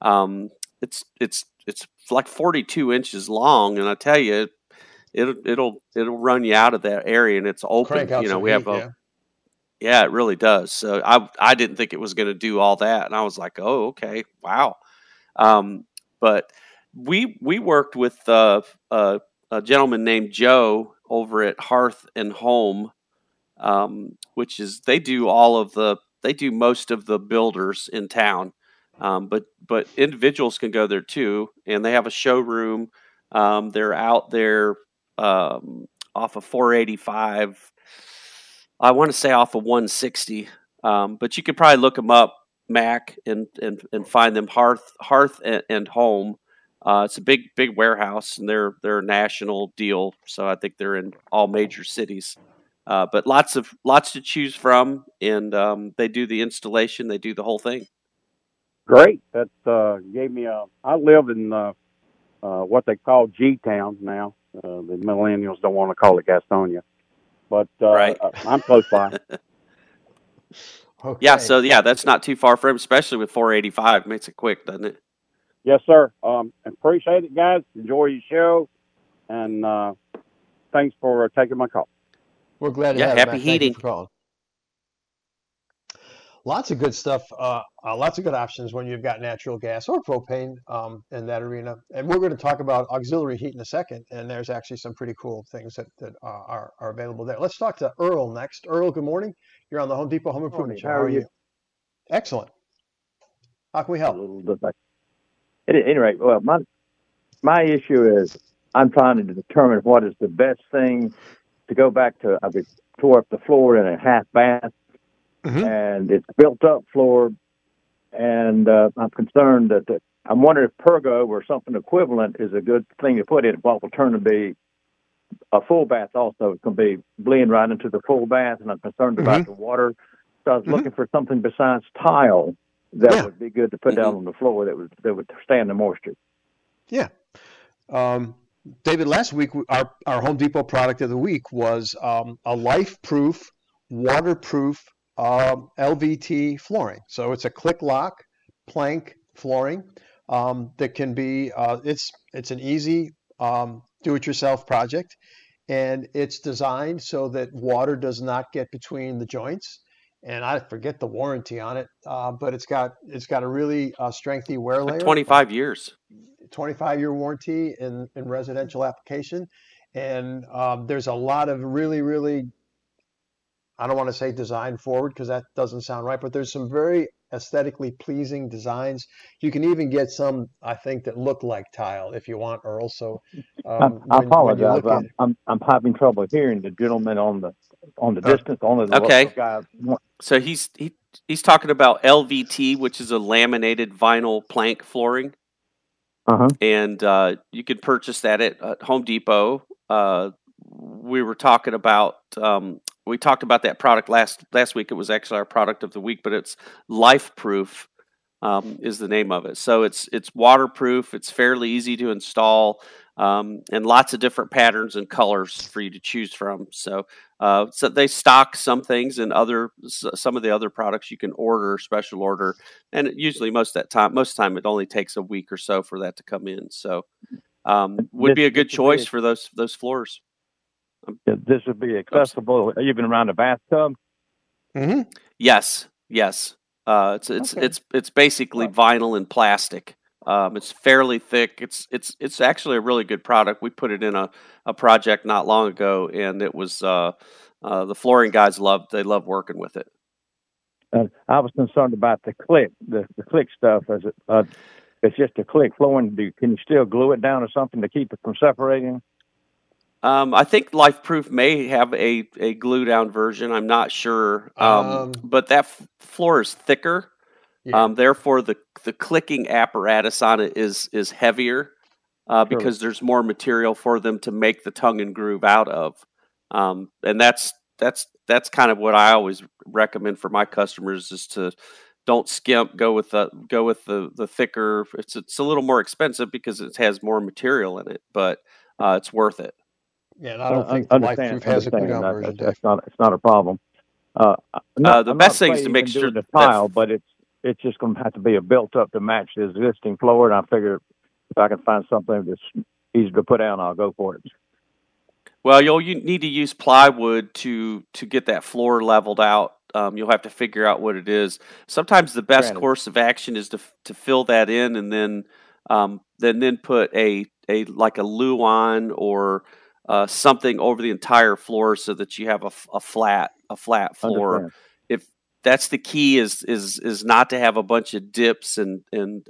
It's like 42 inches long, and I tell you, it'll run you out of that area, and it's open. We have yeah, it really does. So I didn't think it was going to do all that, and I was like, oh, okay, wow. But we worked with a gentleman named Joe over at Hearth and Home, which is they do most of the builders in town, but individuals can go there too, and they have a showroom. They're out there off of 485. I want to say off of 160, but you could probably look them up, Mac, and find them. Hearth and Home. It's a big warehouse, and they're a national deal. So I think they're in all major cities. But lots to choose from, and they do the installation. They do the whole thing. Great. That gave me I live in what they call G-Town now. The millennials don't want to call it Gastonia, but right. I'm close by. Okay. Yeah, so that's not too far from, especially with 485. It makes it quick, doesn't it? Yes, sir. Appreciate it, guys. Enjoy your show, and thanks for taking my call. We're glad to have you, happy Matt. heating. Thank you for calling. Lots of good stuff. Lots of good options when you've got natural gas or propane in that arena. And we're going to talk about auxiliary heat in a second. And there's actually some pretty cool things that are available there. Let's talk to Earl next. Earl, good morning. You're on the Home Depot Home Improvement Show. How are you? Excellent. How can we help? A little bit back. At any rate, well, my issue is I'm trying to determine what is the best thing to go back to. I've tore up the floor in a half bath. Mm-hmm. And it's built up floor, and I'm concerned that I'm wondering if Pergo or something equivalent is a good thing to put in what will turn to be a full bath also. It can be blend right into the full bath, and I'm concerned about the water. So I was looking for something besides tile that would be good to put down on the floor that would stand the moisture. Yeah. David, last week our Home Depot product of the week was a life-proof, waterproof LVT flooring. So it's a click lock plank flooring that can be it's an easy do-it-yourself project, and it's designed so that water does not get between the joints. And I forget the warranty on it, but it's got a really strengthy wear layer. 25 years. 25-year warranty in residential application, and there's a lot of really, I don't want to say design forward because that doesn't sound right, but there's some very aesthetically pleasing designs. You can even get some, I think, that look like tile if you want, Earl. So I apologize. I'm having trouble hearing the gentleman on the distance. Okay. Guy. So he's talking about LVT, which is a laminated vinyl plank flooring. Uh-huh. And you can purchase that at Home Depot. We were talking about we talked about that product last week. It was actually our product of the week, but it's Life Proof is the name of it. So it's waterproof. It's fairly easy to install, and lots of different patterns and colors for you to choose from. So they stock some things, and some of the other products you can order, special order, and usually most of the time it only takes a week or so for that to come in. So would be a good choice for those floors. This would be accessible even around a bathtub. Mm-hmm. Yes. It's basically vinyl and plastic. It's fairly thick. It's actually a really good product. We put it in a project not long ago, and it was the flooring guys love working with it. I was concerned about the click stuff. It's just a click flooring. Can you still glue it down or something to keep it from separating? I think Life Proof may have a glue down version. I'm not sure. But that floor is thicker. Yeah. Therefore, the clicking apparatus on it is heavier because there's more material for them to make the tongue and groove out of. And that's kind of what I always recommend for my customers is to don't skimp. Go with the thicker. It's a little more expensive because it has more material in it, but it's worth it. Yeah, and I don't think the Life Proof has a glue down version. It's not a problem. The best thing is to make sure the tile, but it's just going to have to be built up to match the existing floor. And I figure if I can find something that's easy to put down, I'll go for it. Well, you need to use plywood to get that floor leveled out. You'll have to figure out what it is. Sometimes the best course of action is to fill that in and then then put a like a luan or something over the entire floor so that you have a flat floor. Understand. If that's the key, is not to have a bunch of dips and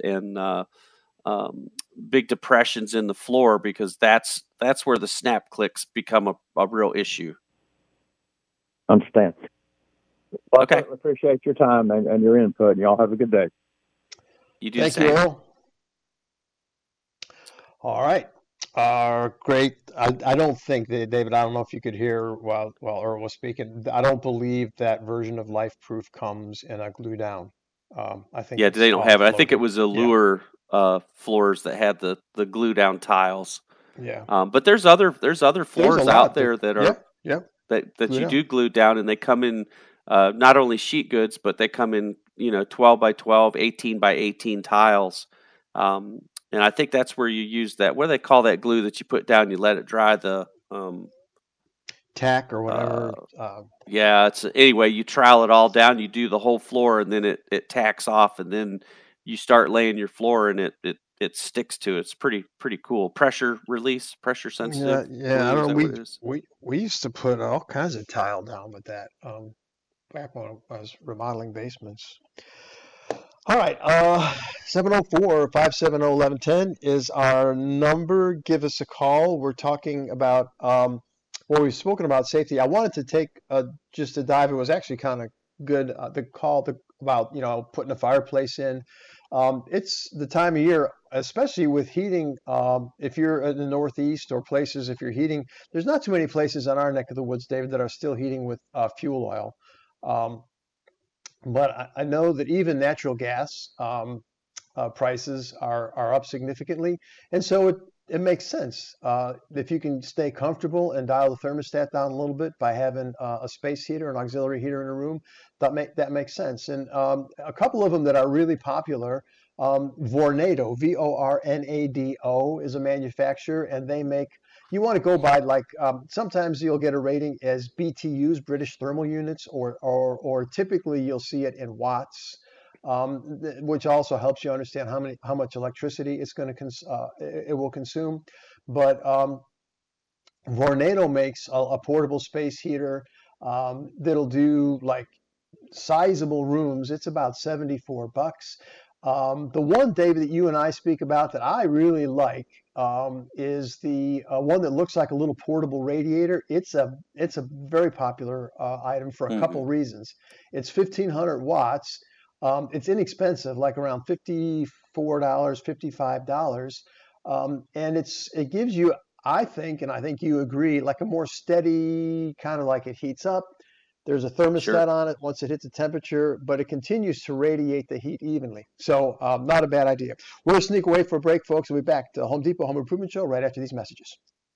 big depressions in the floor, because that's where the snap clicks become a real issue. Understand. Well, Okay. I appreciate your time and your input, and y'all have a good day. You do Thank the you, same. Earl. All right. Great. I don't think that, David, I don't know if you could hear while Earl was speaking. I don't believe that version of LifeProof comes in a glue down. I think Yeah, it's they don't all have it. I think it floating. was Yeah. Allure floors that had the glue down tiles. Yeah. But there's other There's a floors lot out there that are Yep. Yep. that Glue you down. do glue down, and they come in not only sheet goods, but they come in 12 by 12, 18 by 18 tiles. And I think that's where you use that. What do they call that glue that you put down? You let it dry. The Tack or whatever. yeah. Anyway. You trowel it all down. You do the whole floor, and then it tacks off, and then you start laying your floor, and it sticks to it. It's pretty cool. Pressure release, pressure sensitive. Yeah. I glue, don't is that know. what it is? We used to put all kinds of tile down with that back when I was remodeling basements. All right. 704-570-1110 is our number. Give us a call. We're talking about, we've spoken about safety. I wanted to take just a dive. It was actually kind of good. The call about, putting a fireplace in. It's the time of year, especially with heating. If you're in the Northeast or places, if you're heating, there's not too many places on our neck of the woods, David, that are still heating with fuel oil. But I know that even natural gas prices are up significantly. And so it makes sense. If you can stay comfortable and dial the thermostat down a little bit by having a space heater, an auxiliary heater in a room, that makes sense. And a couple of them that are really popular, Vornado, Vornado is a manufacturer, and they make, you want to go by sometimes you'll get a rating as BTUs, British thermal units, or typically you'll see it in watts, which also helps you understand how much electricity it will consume. But Vornado makes a portable space heater that'll do like sizable rooms. It's about $74. The one, David, that you and I speak about that I really like is the one that looks like a little portable radiator. It's a very popular item for a couple reasons. It's 1,500 watts. It's inexpensive, like around $54, $55, and it gives you, I think, and I think you agree, like a more steady kind of, like it heats up. There's a thermostat on it once it hits a temperature, but it continues to radiate the heat evenly. So not a bad idea. We're going to sneak away for a break, folks. We'll be back to the Home Depot Home Improvement Show right after these messages.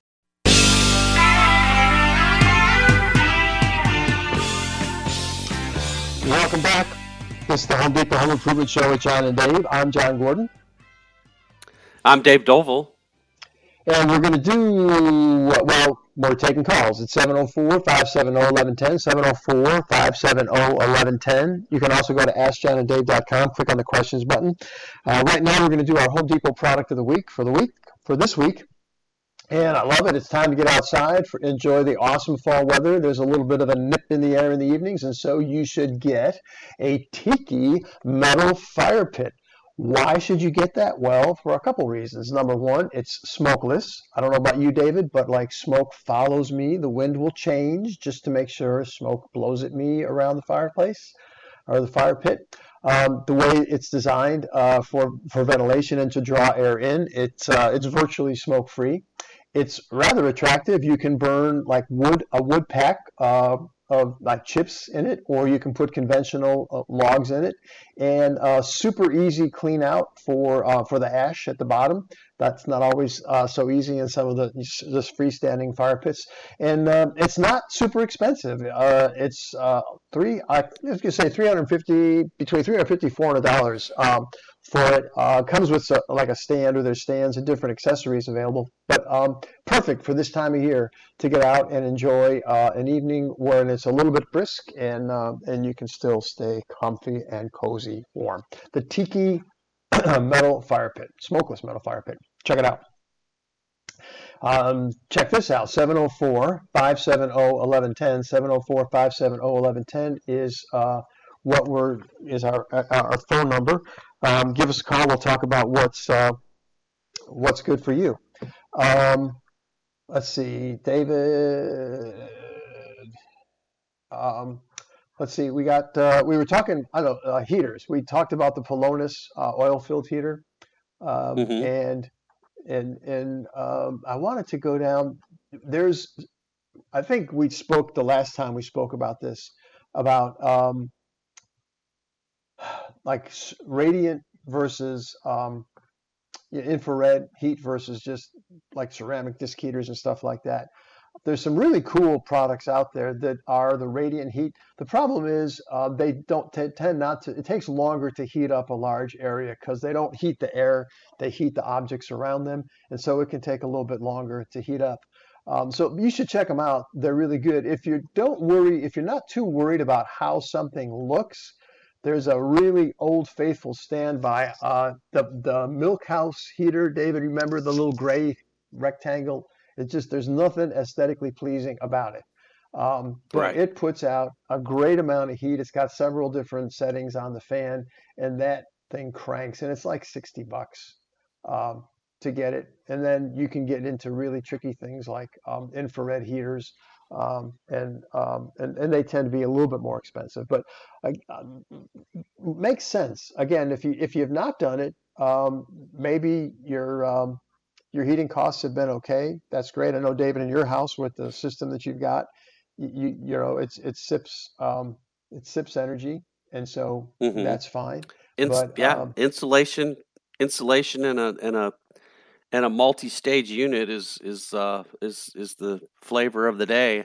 Welcome back. This is the Home Depot Home Improvement Show with John and Dave. I'm John Gordon. I'm Dave Dovell. And we're going to do, we're taking calls at 704-570-1110, 704-570-1110. You can also go to AskJohnandDave.com, click on the questions button. Right now, we're going to do our Home Depot product of the week for this week. And I love it. It's time to get outside, enjoy the awesome fall weather. There's a little bit of a nip in the air in the evenings, and so you should get a Tiki metal fire pit. Why should you get that? Well, for a couple reasons. Number one, it's smokeless. I don't know about you, David, but like smoke follows me. The wind will change just to make sure smoke blows at me around the fireplace or the fire pit. The way it's designed for ventilation and to draw air in, it's virtually smoke-free. It's rather attractive. You can burn like a wood pack of like chips in it, or you can put conventional logs in it, and super easy clean out for the ash at the bottom. That's not always so easy in some of the just freestanding fire pits, and it's not super expensive. It's I was gonna say $350, between $350 and $400 for it. Comes with like a stand, or there's stands and different accessories available. But perfect for this time of year to get out and enjoy an evening when it's a little bit brisk and you can still stay comfy and cozy warm. The Tiki metal fire pit, smokeless metal fire pit. Check it out. Check this out, 704-570-1110. 704-570-1110 is is our phone number. Give us a call. We'll talk about what's good for you. Let's see, David. Let's see. We were talking. I don't know, heaters. We talked about the Pelonis oil-filled heater, and I wanted to go down. I think we spoke the last time we spoke about this, about like radiant versus infrared heat versus just like ceramic disc heaters and stuff like that. There's some really cool products out there that are the radiant heat. The problem is they don't tend not to. It takes longer to heat up a large area because they don't heat the air; they heat the objects around them, and so it can take a little bit longer to heat up. So you should check them out. They're really good. If you're not too worried about how something looks, there's a really old faithful standby. The Milk House heater, David, remember the little gray rectangle? There's nothing aesthetically pleasing about it. But It puts out a great amount of heat. It's got several different settings on the fan, and that thing cranks, and it's like $60 to get it. And then you can get into really tricky things like infrared heaters, and they tend to be a little bit more expensive, but makes sense. Again, if you have not done it, maybe your heating costs have been okay. That's great. I know, David, in your house with the system that you've got, it sips energy, and so that's fine. Insulation and a multi-stage unit is the flavor of the day.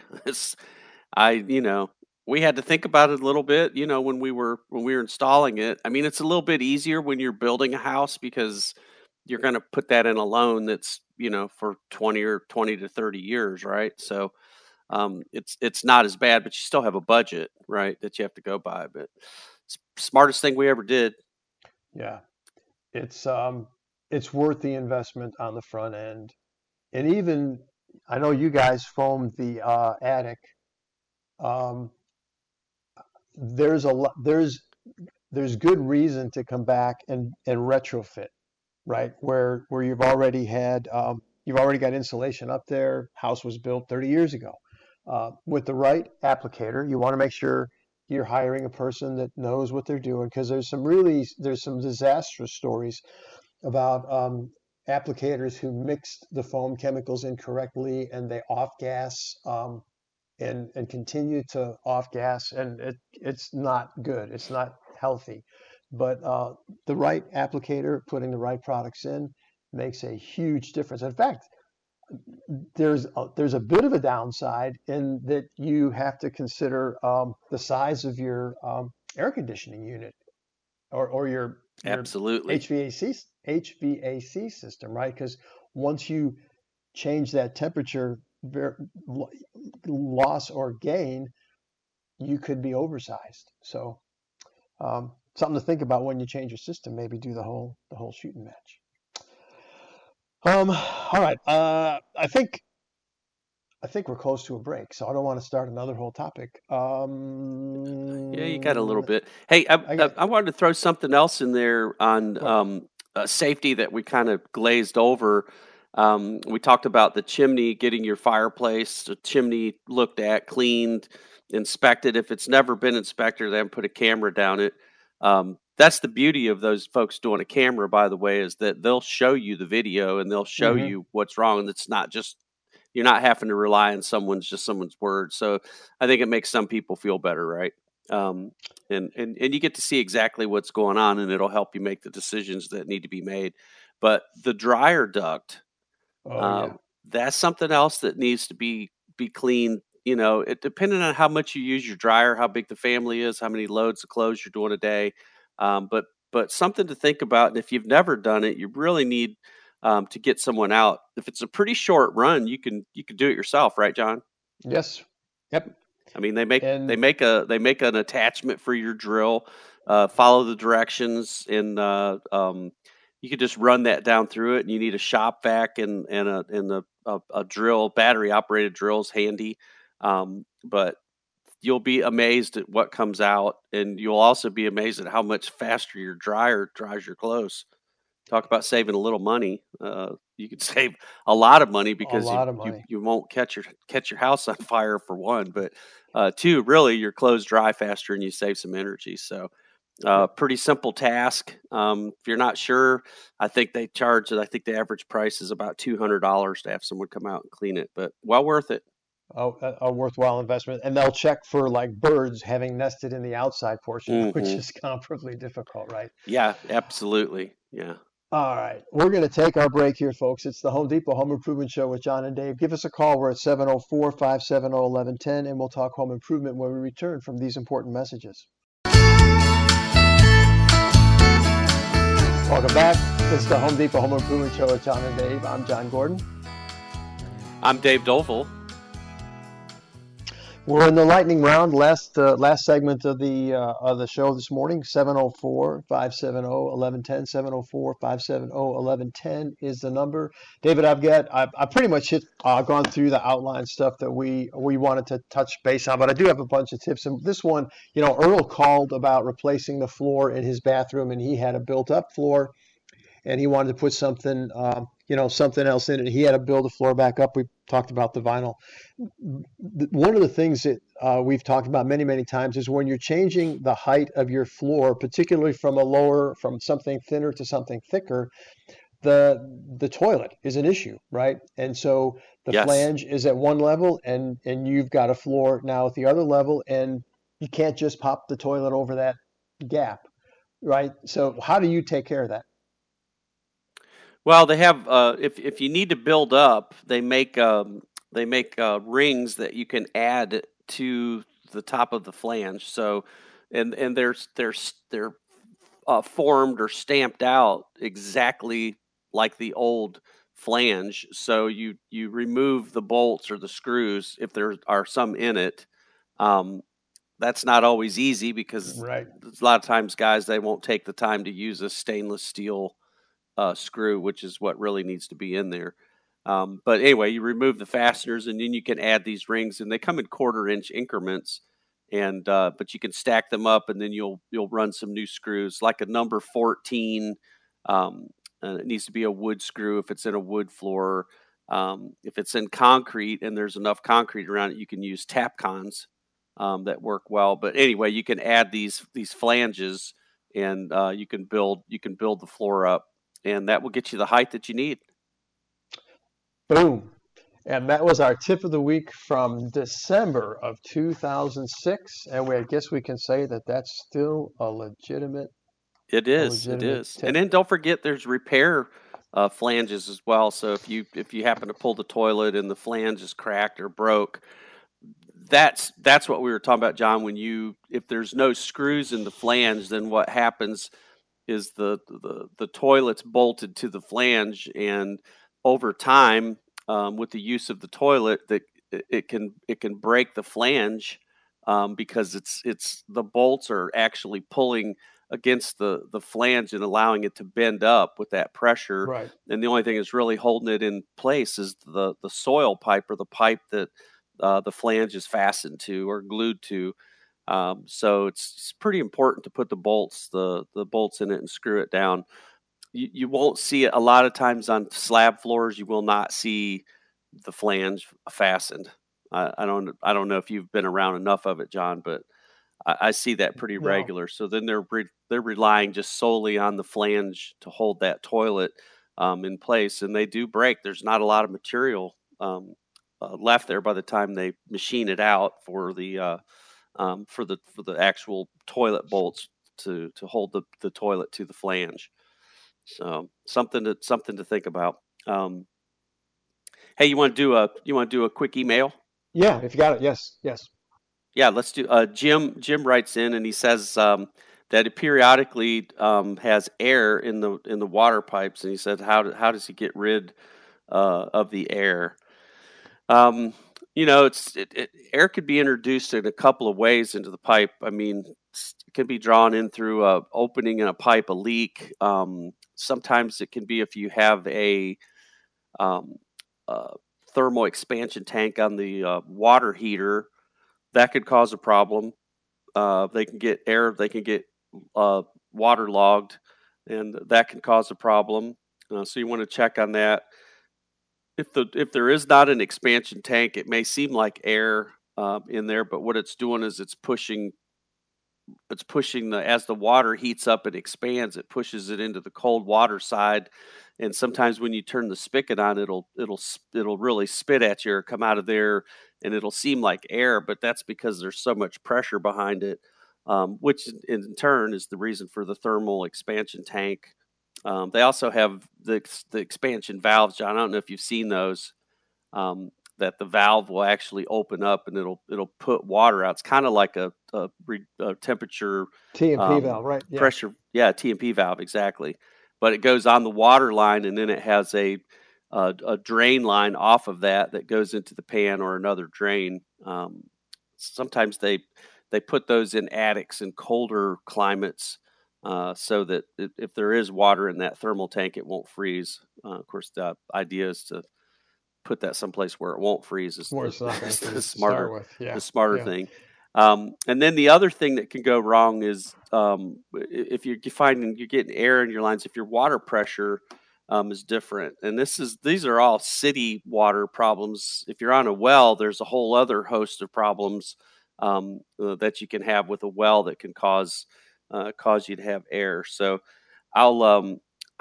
We had to think about it a little bit, when we were installing it. I mean, it's a little bit easier when you're building a house because you're going to put that in a loan that's, for 20 to 30 years, right? So it's not as bad, but you still have a budget, right, that you have to go by. But it's the smartest thing we ever did. Yeah, it's worth the investment on the front end. And even, I know you guys foamed the attic. There's good reason to come back and retrofit, right? Where you've already got insulation up there. House was built 30 years ago. With the right applicator, you want to make sure you're hiring a person that knows what they're doing, because there's some disastrous stories about applicators who mixed the foam chemicals incorrectly, and they off gas and continue to off gas, and it's not good. It's not healthy. But the right applicator, putting the right products in, makes a huge difference. In fact, there's a bit of a downside in that you have to consider the size of your air conditioning unit or your absolutely HVAC system, right? Because once you change that temperature loss or gain, you could be oversized. So something to think about when you change your system. Maybe do the whole shooting match. All right. I think we're close to a break, so I don't want to start another whole topic. Yeah, you got a little bit. Hey, I wanted to throw something else in there on safety that we kind of glazed over. We talked about the chimney, getting your fireplace, the chimney looked at, cleaned, inspected. If it's never been inspected, then put a camera down it. That's the beauty of those folks doing a camera, by the way, is that they'll show you the video and they'll show you what's wrong. And it's not just, you're not having to rely on someone's word. So I think it makes some people feel better, right? And you get to see exactly what's going on, and it'll help you make the decisions that need to be made. But the dryer duct, that's something else that needs to be cleaned. Depending on how much you use your dryer, how big the family is, how many loads of clothes you're doing a day. But something to think about. And if you've never done it, you really need to get someone out. If it's a pretty short run, you can do it yourself, right, John? Yes. Yep. I mean, they make an attachment for your drill follow the directions, and you could just run that down through it. And you need a shop vac and a drill, battery operated drills handy. But you'll be amazed at what comes out, and you'll also be amazed at how much faster your dryer dries your clothes. Talk about saving a little money. You could save a lot of money because you won't catch your house on fire, for one, but two, really, your clothes dry faster and you save some energy. So pretty simple task. If you're not sure, I think they charge it. I think the average price is about $200 to have someone come out and clean it, but well worth it. A worthwhile investment. And they'll check for like birds having nested in the outside portion, which is comparably difficult, right? Yeah, absolutely. Yeah. All right. We're going to take our break here, folks. It's the Home Depot Home Improvement Show with John and Dave. Give us a call. We're at 704-570-1110, and we'll talk home improvement when we return from these important messages. Welcome back. It's the Home Depot Home Improvement Show with John and Dave. I'm John Gordon. I'm Dave Dovell. We're in the lightning round, last segment of the show this morning. 704-570-1110. 704-570-1110 is the number. David, I pretty much gone through the outline stuff that we wanted to touch base on, but I do have a bunch of tips. And this one, Earl called about replacing the floor in his bathroom, and he had a built-up floor, and he wanted to put something else in it. He had to build the floor back up. We talked about the vinyl. One of the things that we've talked about many, many times is when you're changing the height of your floor, particularly from something thinner to something thicker, the toilet is an issue, right? And so the flange is at one level, and you've got a floor now at the other level, and you can't just pop the toilet over that gap, right? So how do you take care of that? Well, they have if you need to build up, they make rings that you can add to the top of the flange. So, and they're formed or stamped out exactly like the old flange. So you remove the bolts or the screws if there are some in it. That's not always easy because a lot of times guys, they won't take the time to use a stainless steel screw, which is what really needs to be in there. But anyway, you remove the fasteners, and then you can add these rings, and they come in 1/4-inch increments. And but you can stack them up, and then you'll run some new screws, like a number 14. It needs to be a wood screw if it's in a wood floor. If it's in concrete and there's enough concrete around it, you can use Tapcons that work well. But anyway, you can add these flanges, and you can build the floor up. And that will get you the height that you need. Boom. And that was our tip of the week from December of 2006. And I guess we can say that that's still a legitimate. It is. Tip. And then don't forget there's repair flanges as well. So if you happen to pull the toilet and the flange is cracked or broke, that's what we were talking about, John. If there's no screws in the flange, then what happens is the toilet's bolted to the flange, and over time, with the use of the toilet, that it can break the flange because it's the bolts are actually pulling against the flange and allowing it to bend up with that pressure. Right. And the only thing that's really holding it in place is the soil pipe, or the pipe that the flange is fastened to or glued to. So it's pretty important to put the bolts in it and screw it down. You won't see it a lot of times on slab floors. You will not see the flange fastened. I don't know if you've been around enough of it, John, but I see that pretty regular. So then they're relying just solely on the flange to hold that toilet in place, and they do break. There's not a lot of material left there by the time they machine it out for the actual toilet bolts to hold the toilet to the flange. So something to think about. Hey, you want to do a quick email? Yeah, if you got it. Yes. Yeah, let's do. Jim writes in, and he says that it periodically has air in the water pipes, and he said, how does he get rid of the air? Air could be introduced in a couple of ways into the pipe. I mean, can be drawn in through a opening in a pipe, a leak. Sometimes it can be if you have a thermal expansion tank on the water heater, that could cause a problem. They can get waterlogged, and that can cause a problem. So you want to check on that. If there is not an expansion tank, it may seem like air in there, but what it's doing is it's pushing as the water heats up and expands, it pushes it into the cold water side. And sometimes when you turn the spigot on, it'll really spit at you or come out of there, and it'll seem like air, but that's because there's so much pressure behind it, which in turn is the reason for the thermal expansion tank. They also have the expansion valves, John. I don't know if you've seen those, that the valve will actually open up and it'll put water out. It's kind of like a temperature T&P valve, right? Yeah. Pressure, T&P valve, exactly. But it goes on the water line, and then it has a drain line off of that goes into the pan or another drain. Sometimes they put those in attics in colder climates, so that if there is water in that thermal tank, it won't freeze. Of course, the idea is to put that someplace where it won't freeze. Is the smarter thing. And then the other thing that can go wrong is if you're finding you're getting air in your lines, if your water pressure is different. And these are all city water problems. If you're on a well, there's a whole other host of problems that you can have with a well that can cause you to have air. So I'll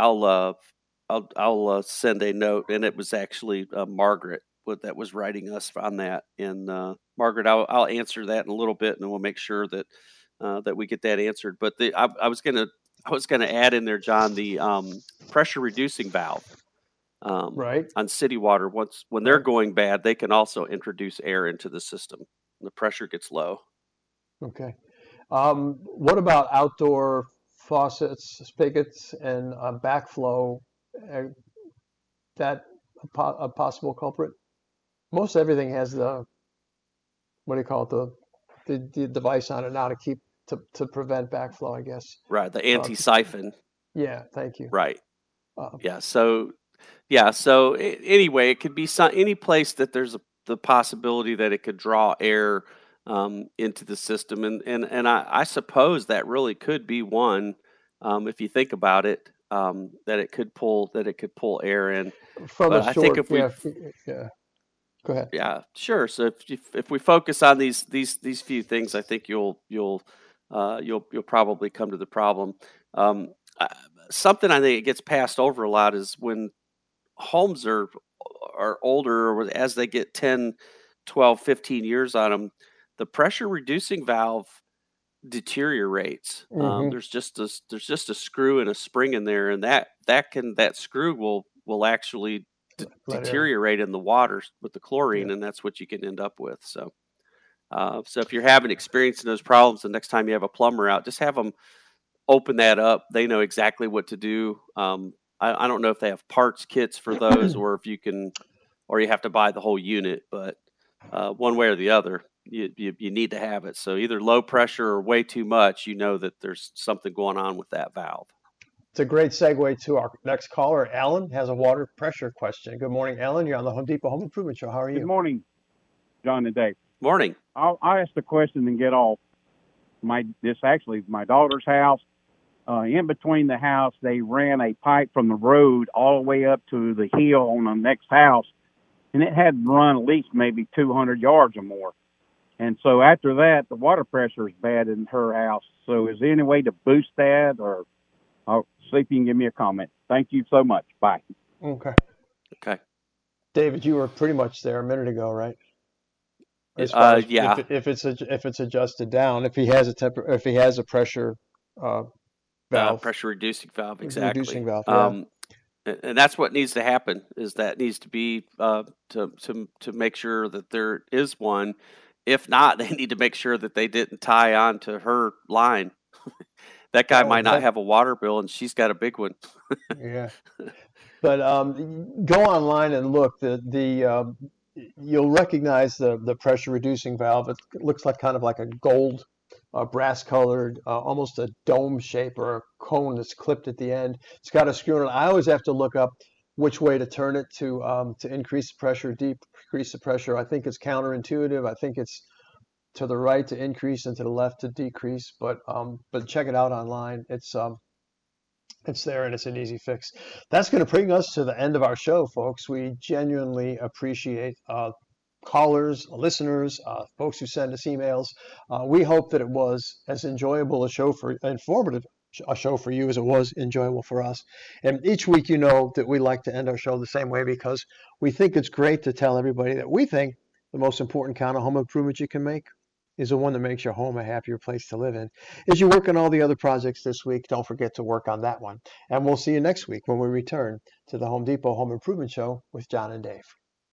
send a note, and it was actually Margaret that was writing us on that. And Margaret, I'll answer that in a little bit, and then we'll make sure that that we get that answered. But I was gonna add in there, John, the pressure reducing valve. Right. On city water, when they're going bad, they can also introduce air into the system. The pressure gets low. Okay. What about outdoor faucets, spigots, and backflow? That a possible culprit? Most everything has the device on it now to prevent backflow, I guess. Right, the anti-siphon. Yeah, thank you. Right. So anyway, it could be any place that there's the possibility that it could draw air into the system, and I suppose that really could be one, if you think about it, that it could pull air in. From a short, I think if we, go ahead. Yeah, sure. So if we focus on these few things, I think you'll probably come to the problem. Something I think it gets passed over a lot is when homes are older, or as they get 10, 12, 15 years on them, the pressure reducing valve deteriorates. Mm-hmm. There's just a screw and a spring in there, and that screw will actually deteriorate in the water with the chlorine, and that's what you can end up with. So if you're having experience in those problems, the next time you have a plumber out, just have them open that up. They know exactly what to do. I don't know if they have parts kits for those, or if you have to buy the whole unit, but one way or the other, you need to have it. So either low pressure or way too much, you know that there's something going on with that valve. It's a great segue to our next caller. Alan has a water pressure question. Good morning, Alan. You're on the Home Depot Home Improvement Show. How are you? Good morning, John and Dave. Morning. I'll ask the question and get off. My daughter's house. In between the house, they ran a pipe from the road all the way up to the hill on the next house, and it had run at least maybe 200 yards or more. And so after that, the water pressure is bad in her house. So is there any way to boost that, or I'll see if you can give me a comment. Thank you so much. Bye. Okay. David, you were pretty much there a minute ago, right? Yeah. If it's adjusted down, if he has a pressure valve, pressure reducing valve, exactly. Reducing valve. Yeah. And that's what needs to happen. Is that needs to be to make sure that there is one. If not, they need to make sure that they didn't tie on to her line. That guy might not have a water bill, and she's got a big one. Yeah. But go online and look. You'll recognize the pressure reducing valve. It looks like kind of like a gold brass colored, almost a dome shape or a cone that's clipped at the end. It's got a screw in it. I always have to look up which way to turn it to increase the pressure, decrease the pressure. I think it's counterintuitive. I think it's to the right to increase and to the left to decrease. But check it out online. It's there and it's an easy fix. That's going to bring us to the end of our show, folks. We genuinely appreciate callers, listeners, folks who send us emails. We hope that it was as enjoyable informative a show for you as it was enjoyable for us. And each week, you know that we like to end our show the same way because we think it's great to tell everybody that we think the most important kind of home improvement you can make is the one that makes your home a happier place to live in. As you work on all the other projects this week, don't forget to work on that one. And we'll see you next week when we return to the Home Depot Home Improvement Show with John and Dave.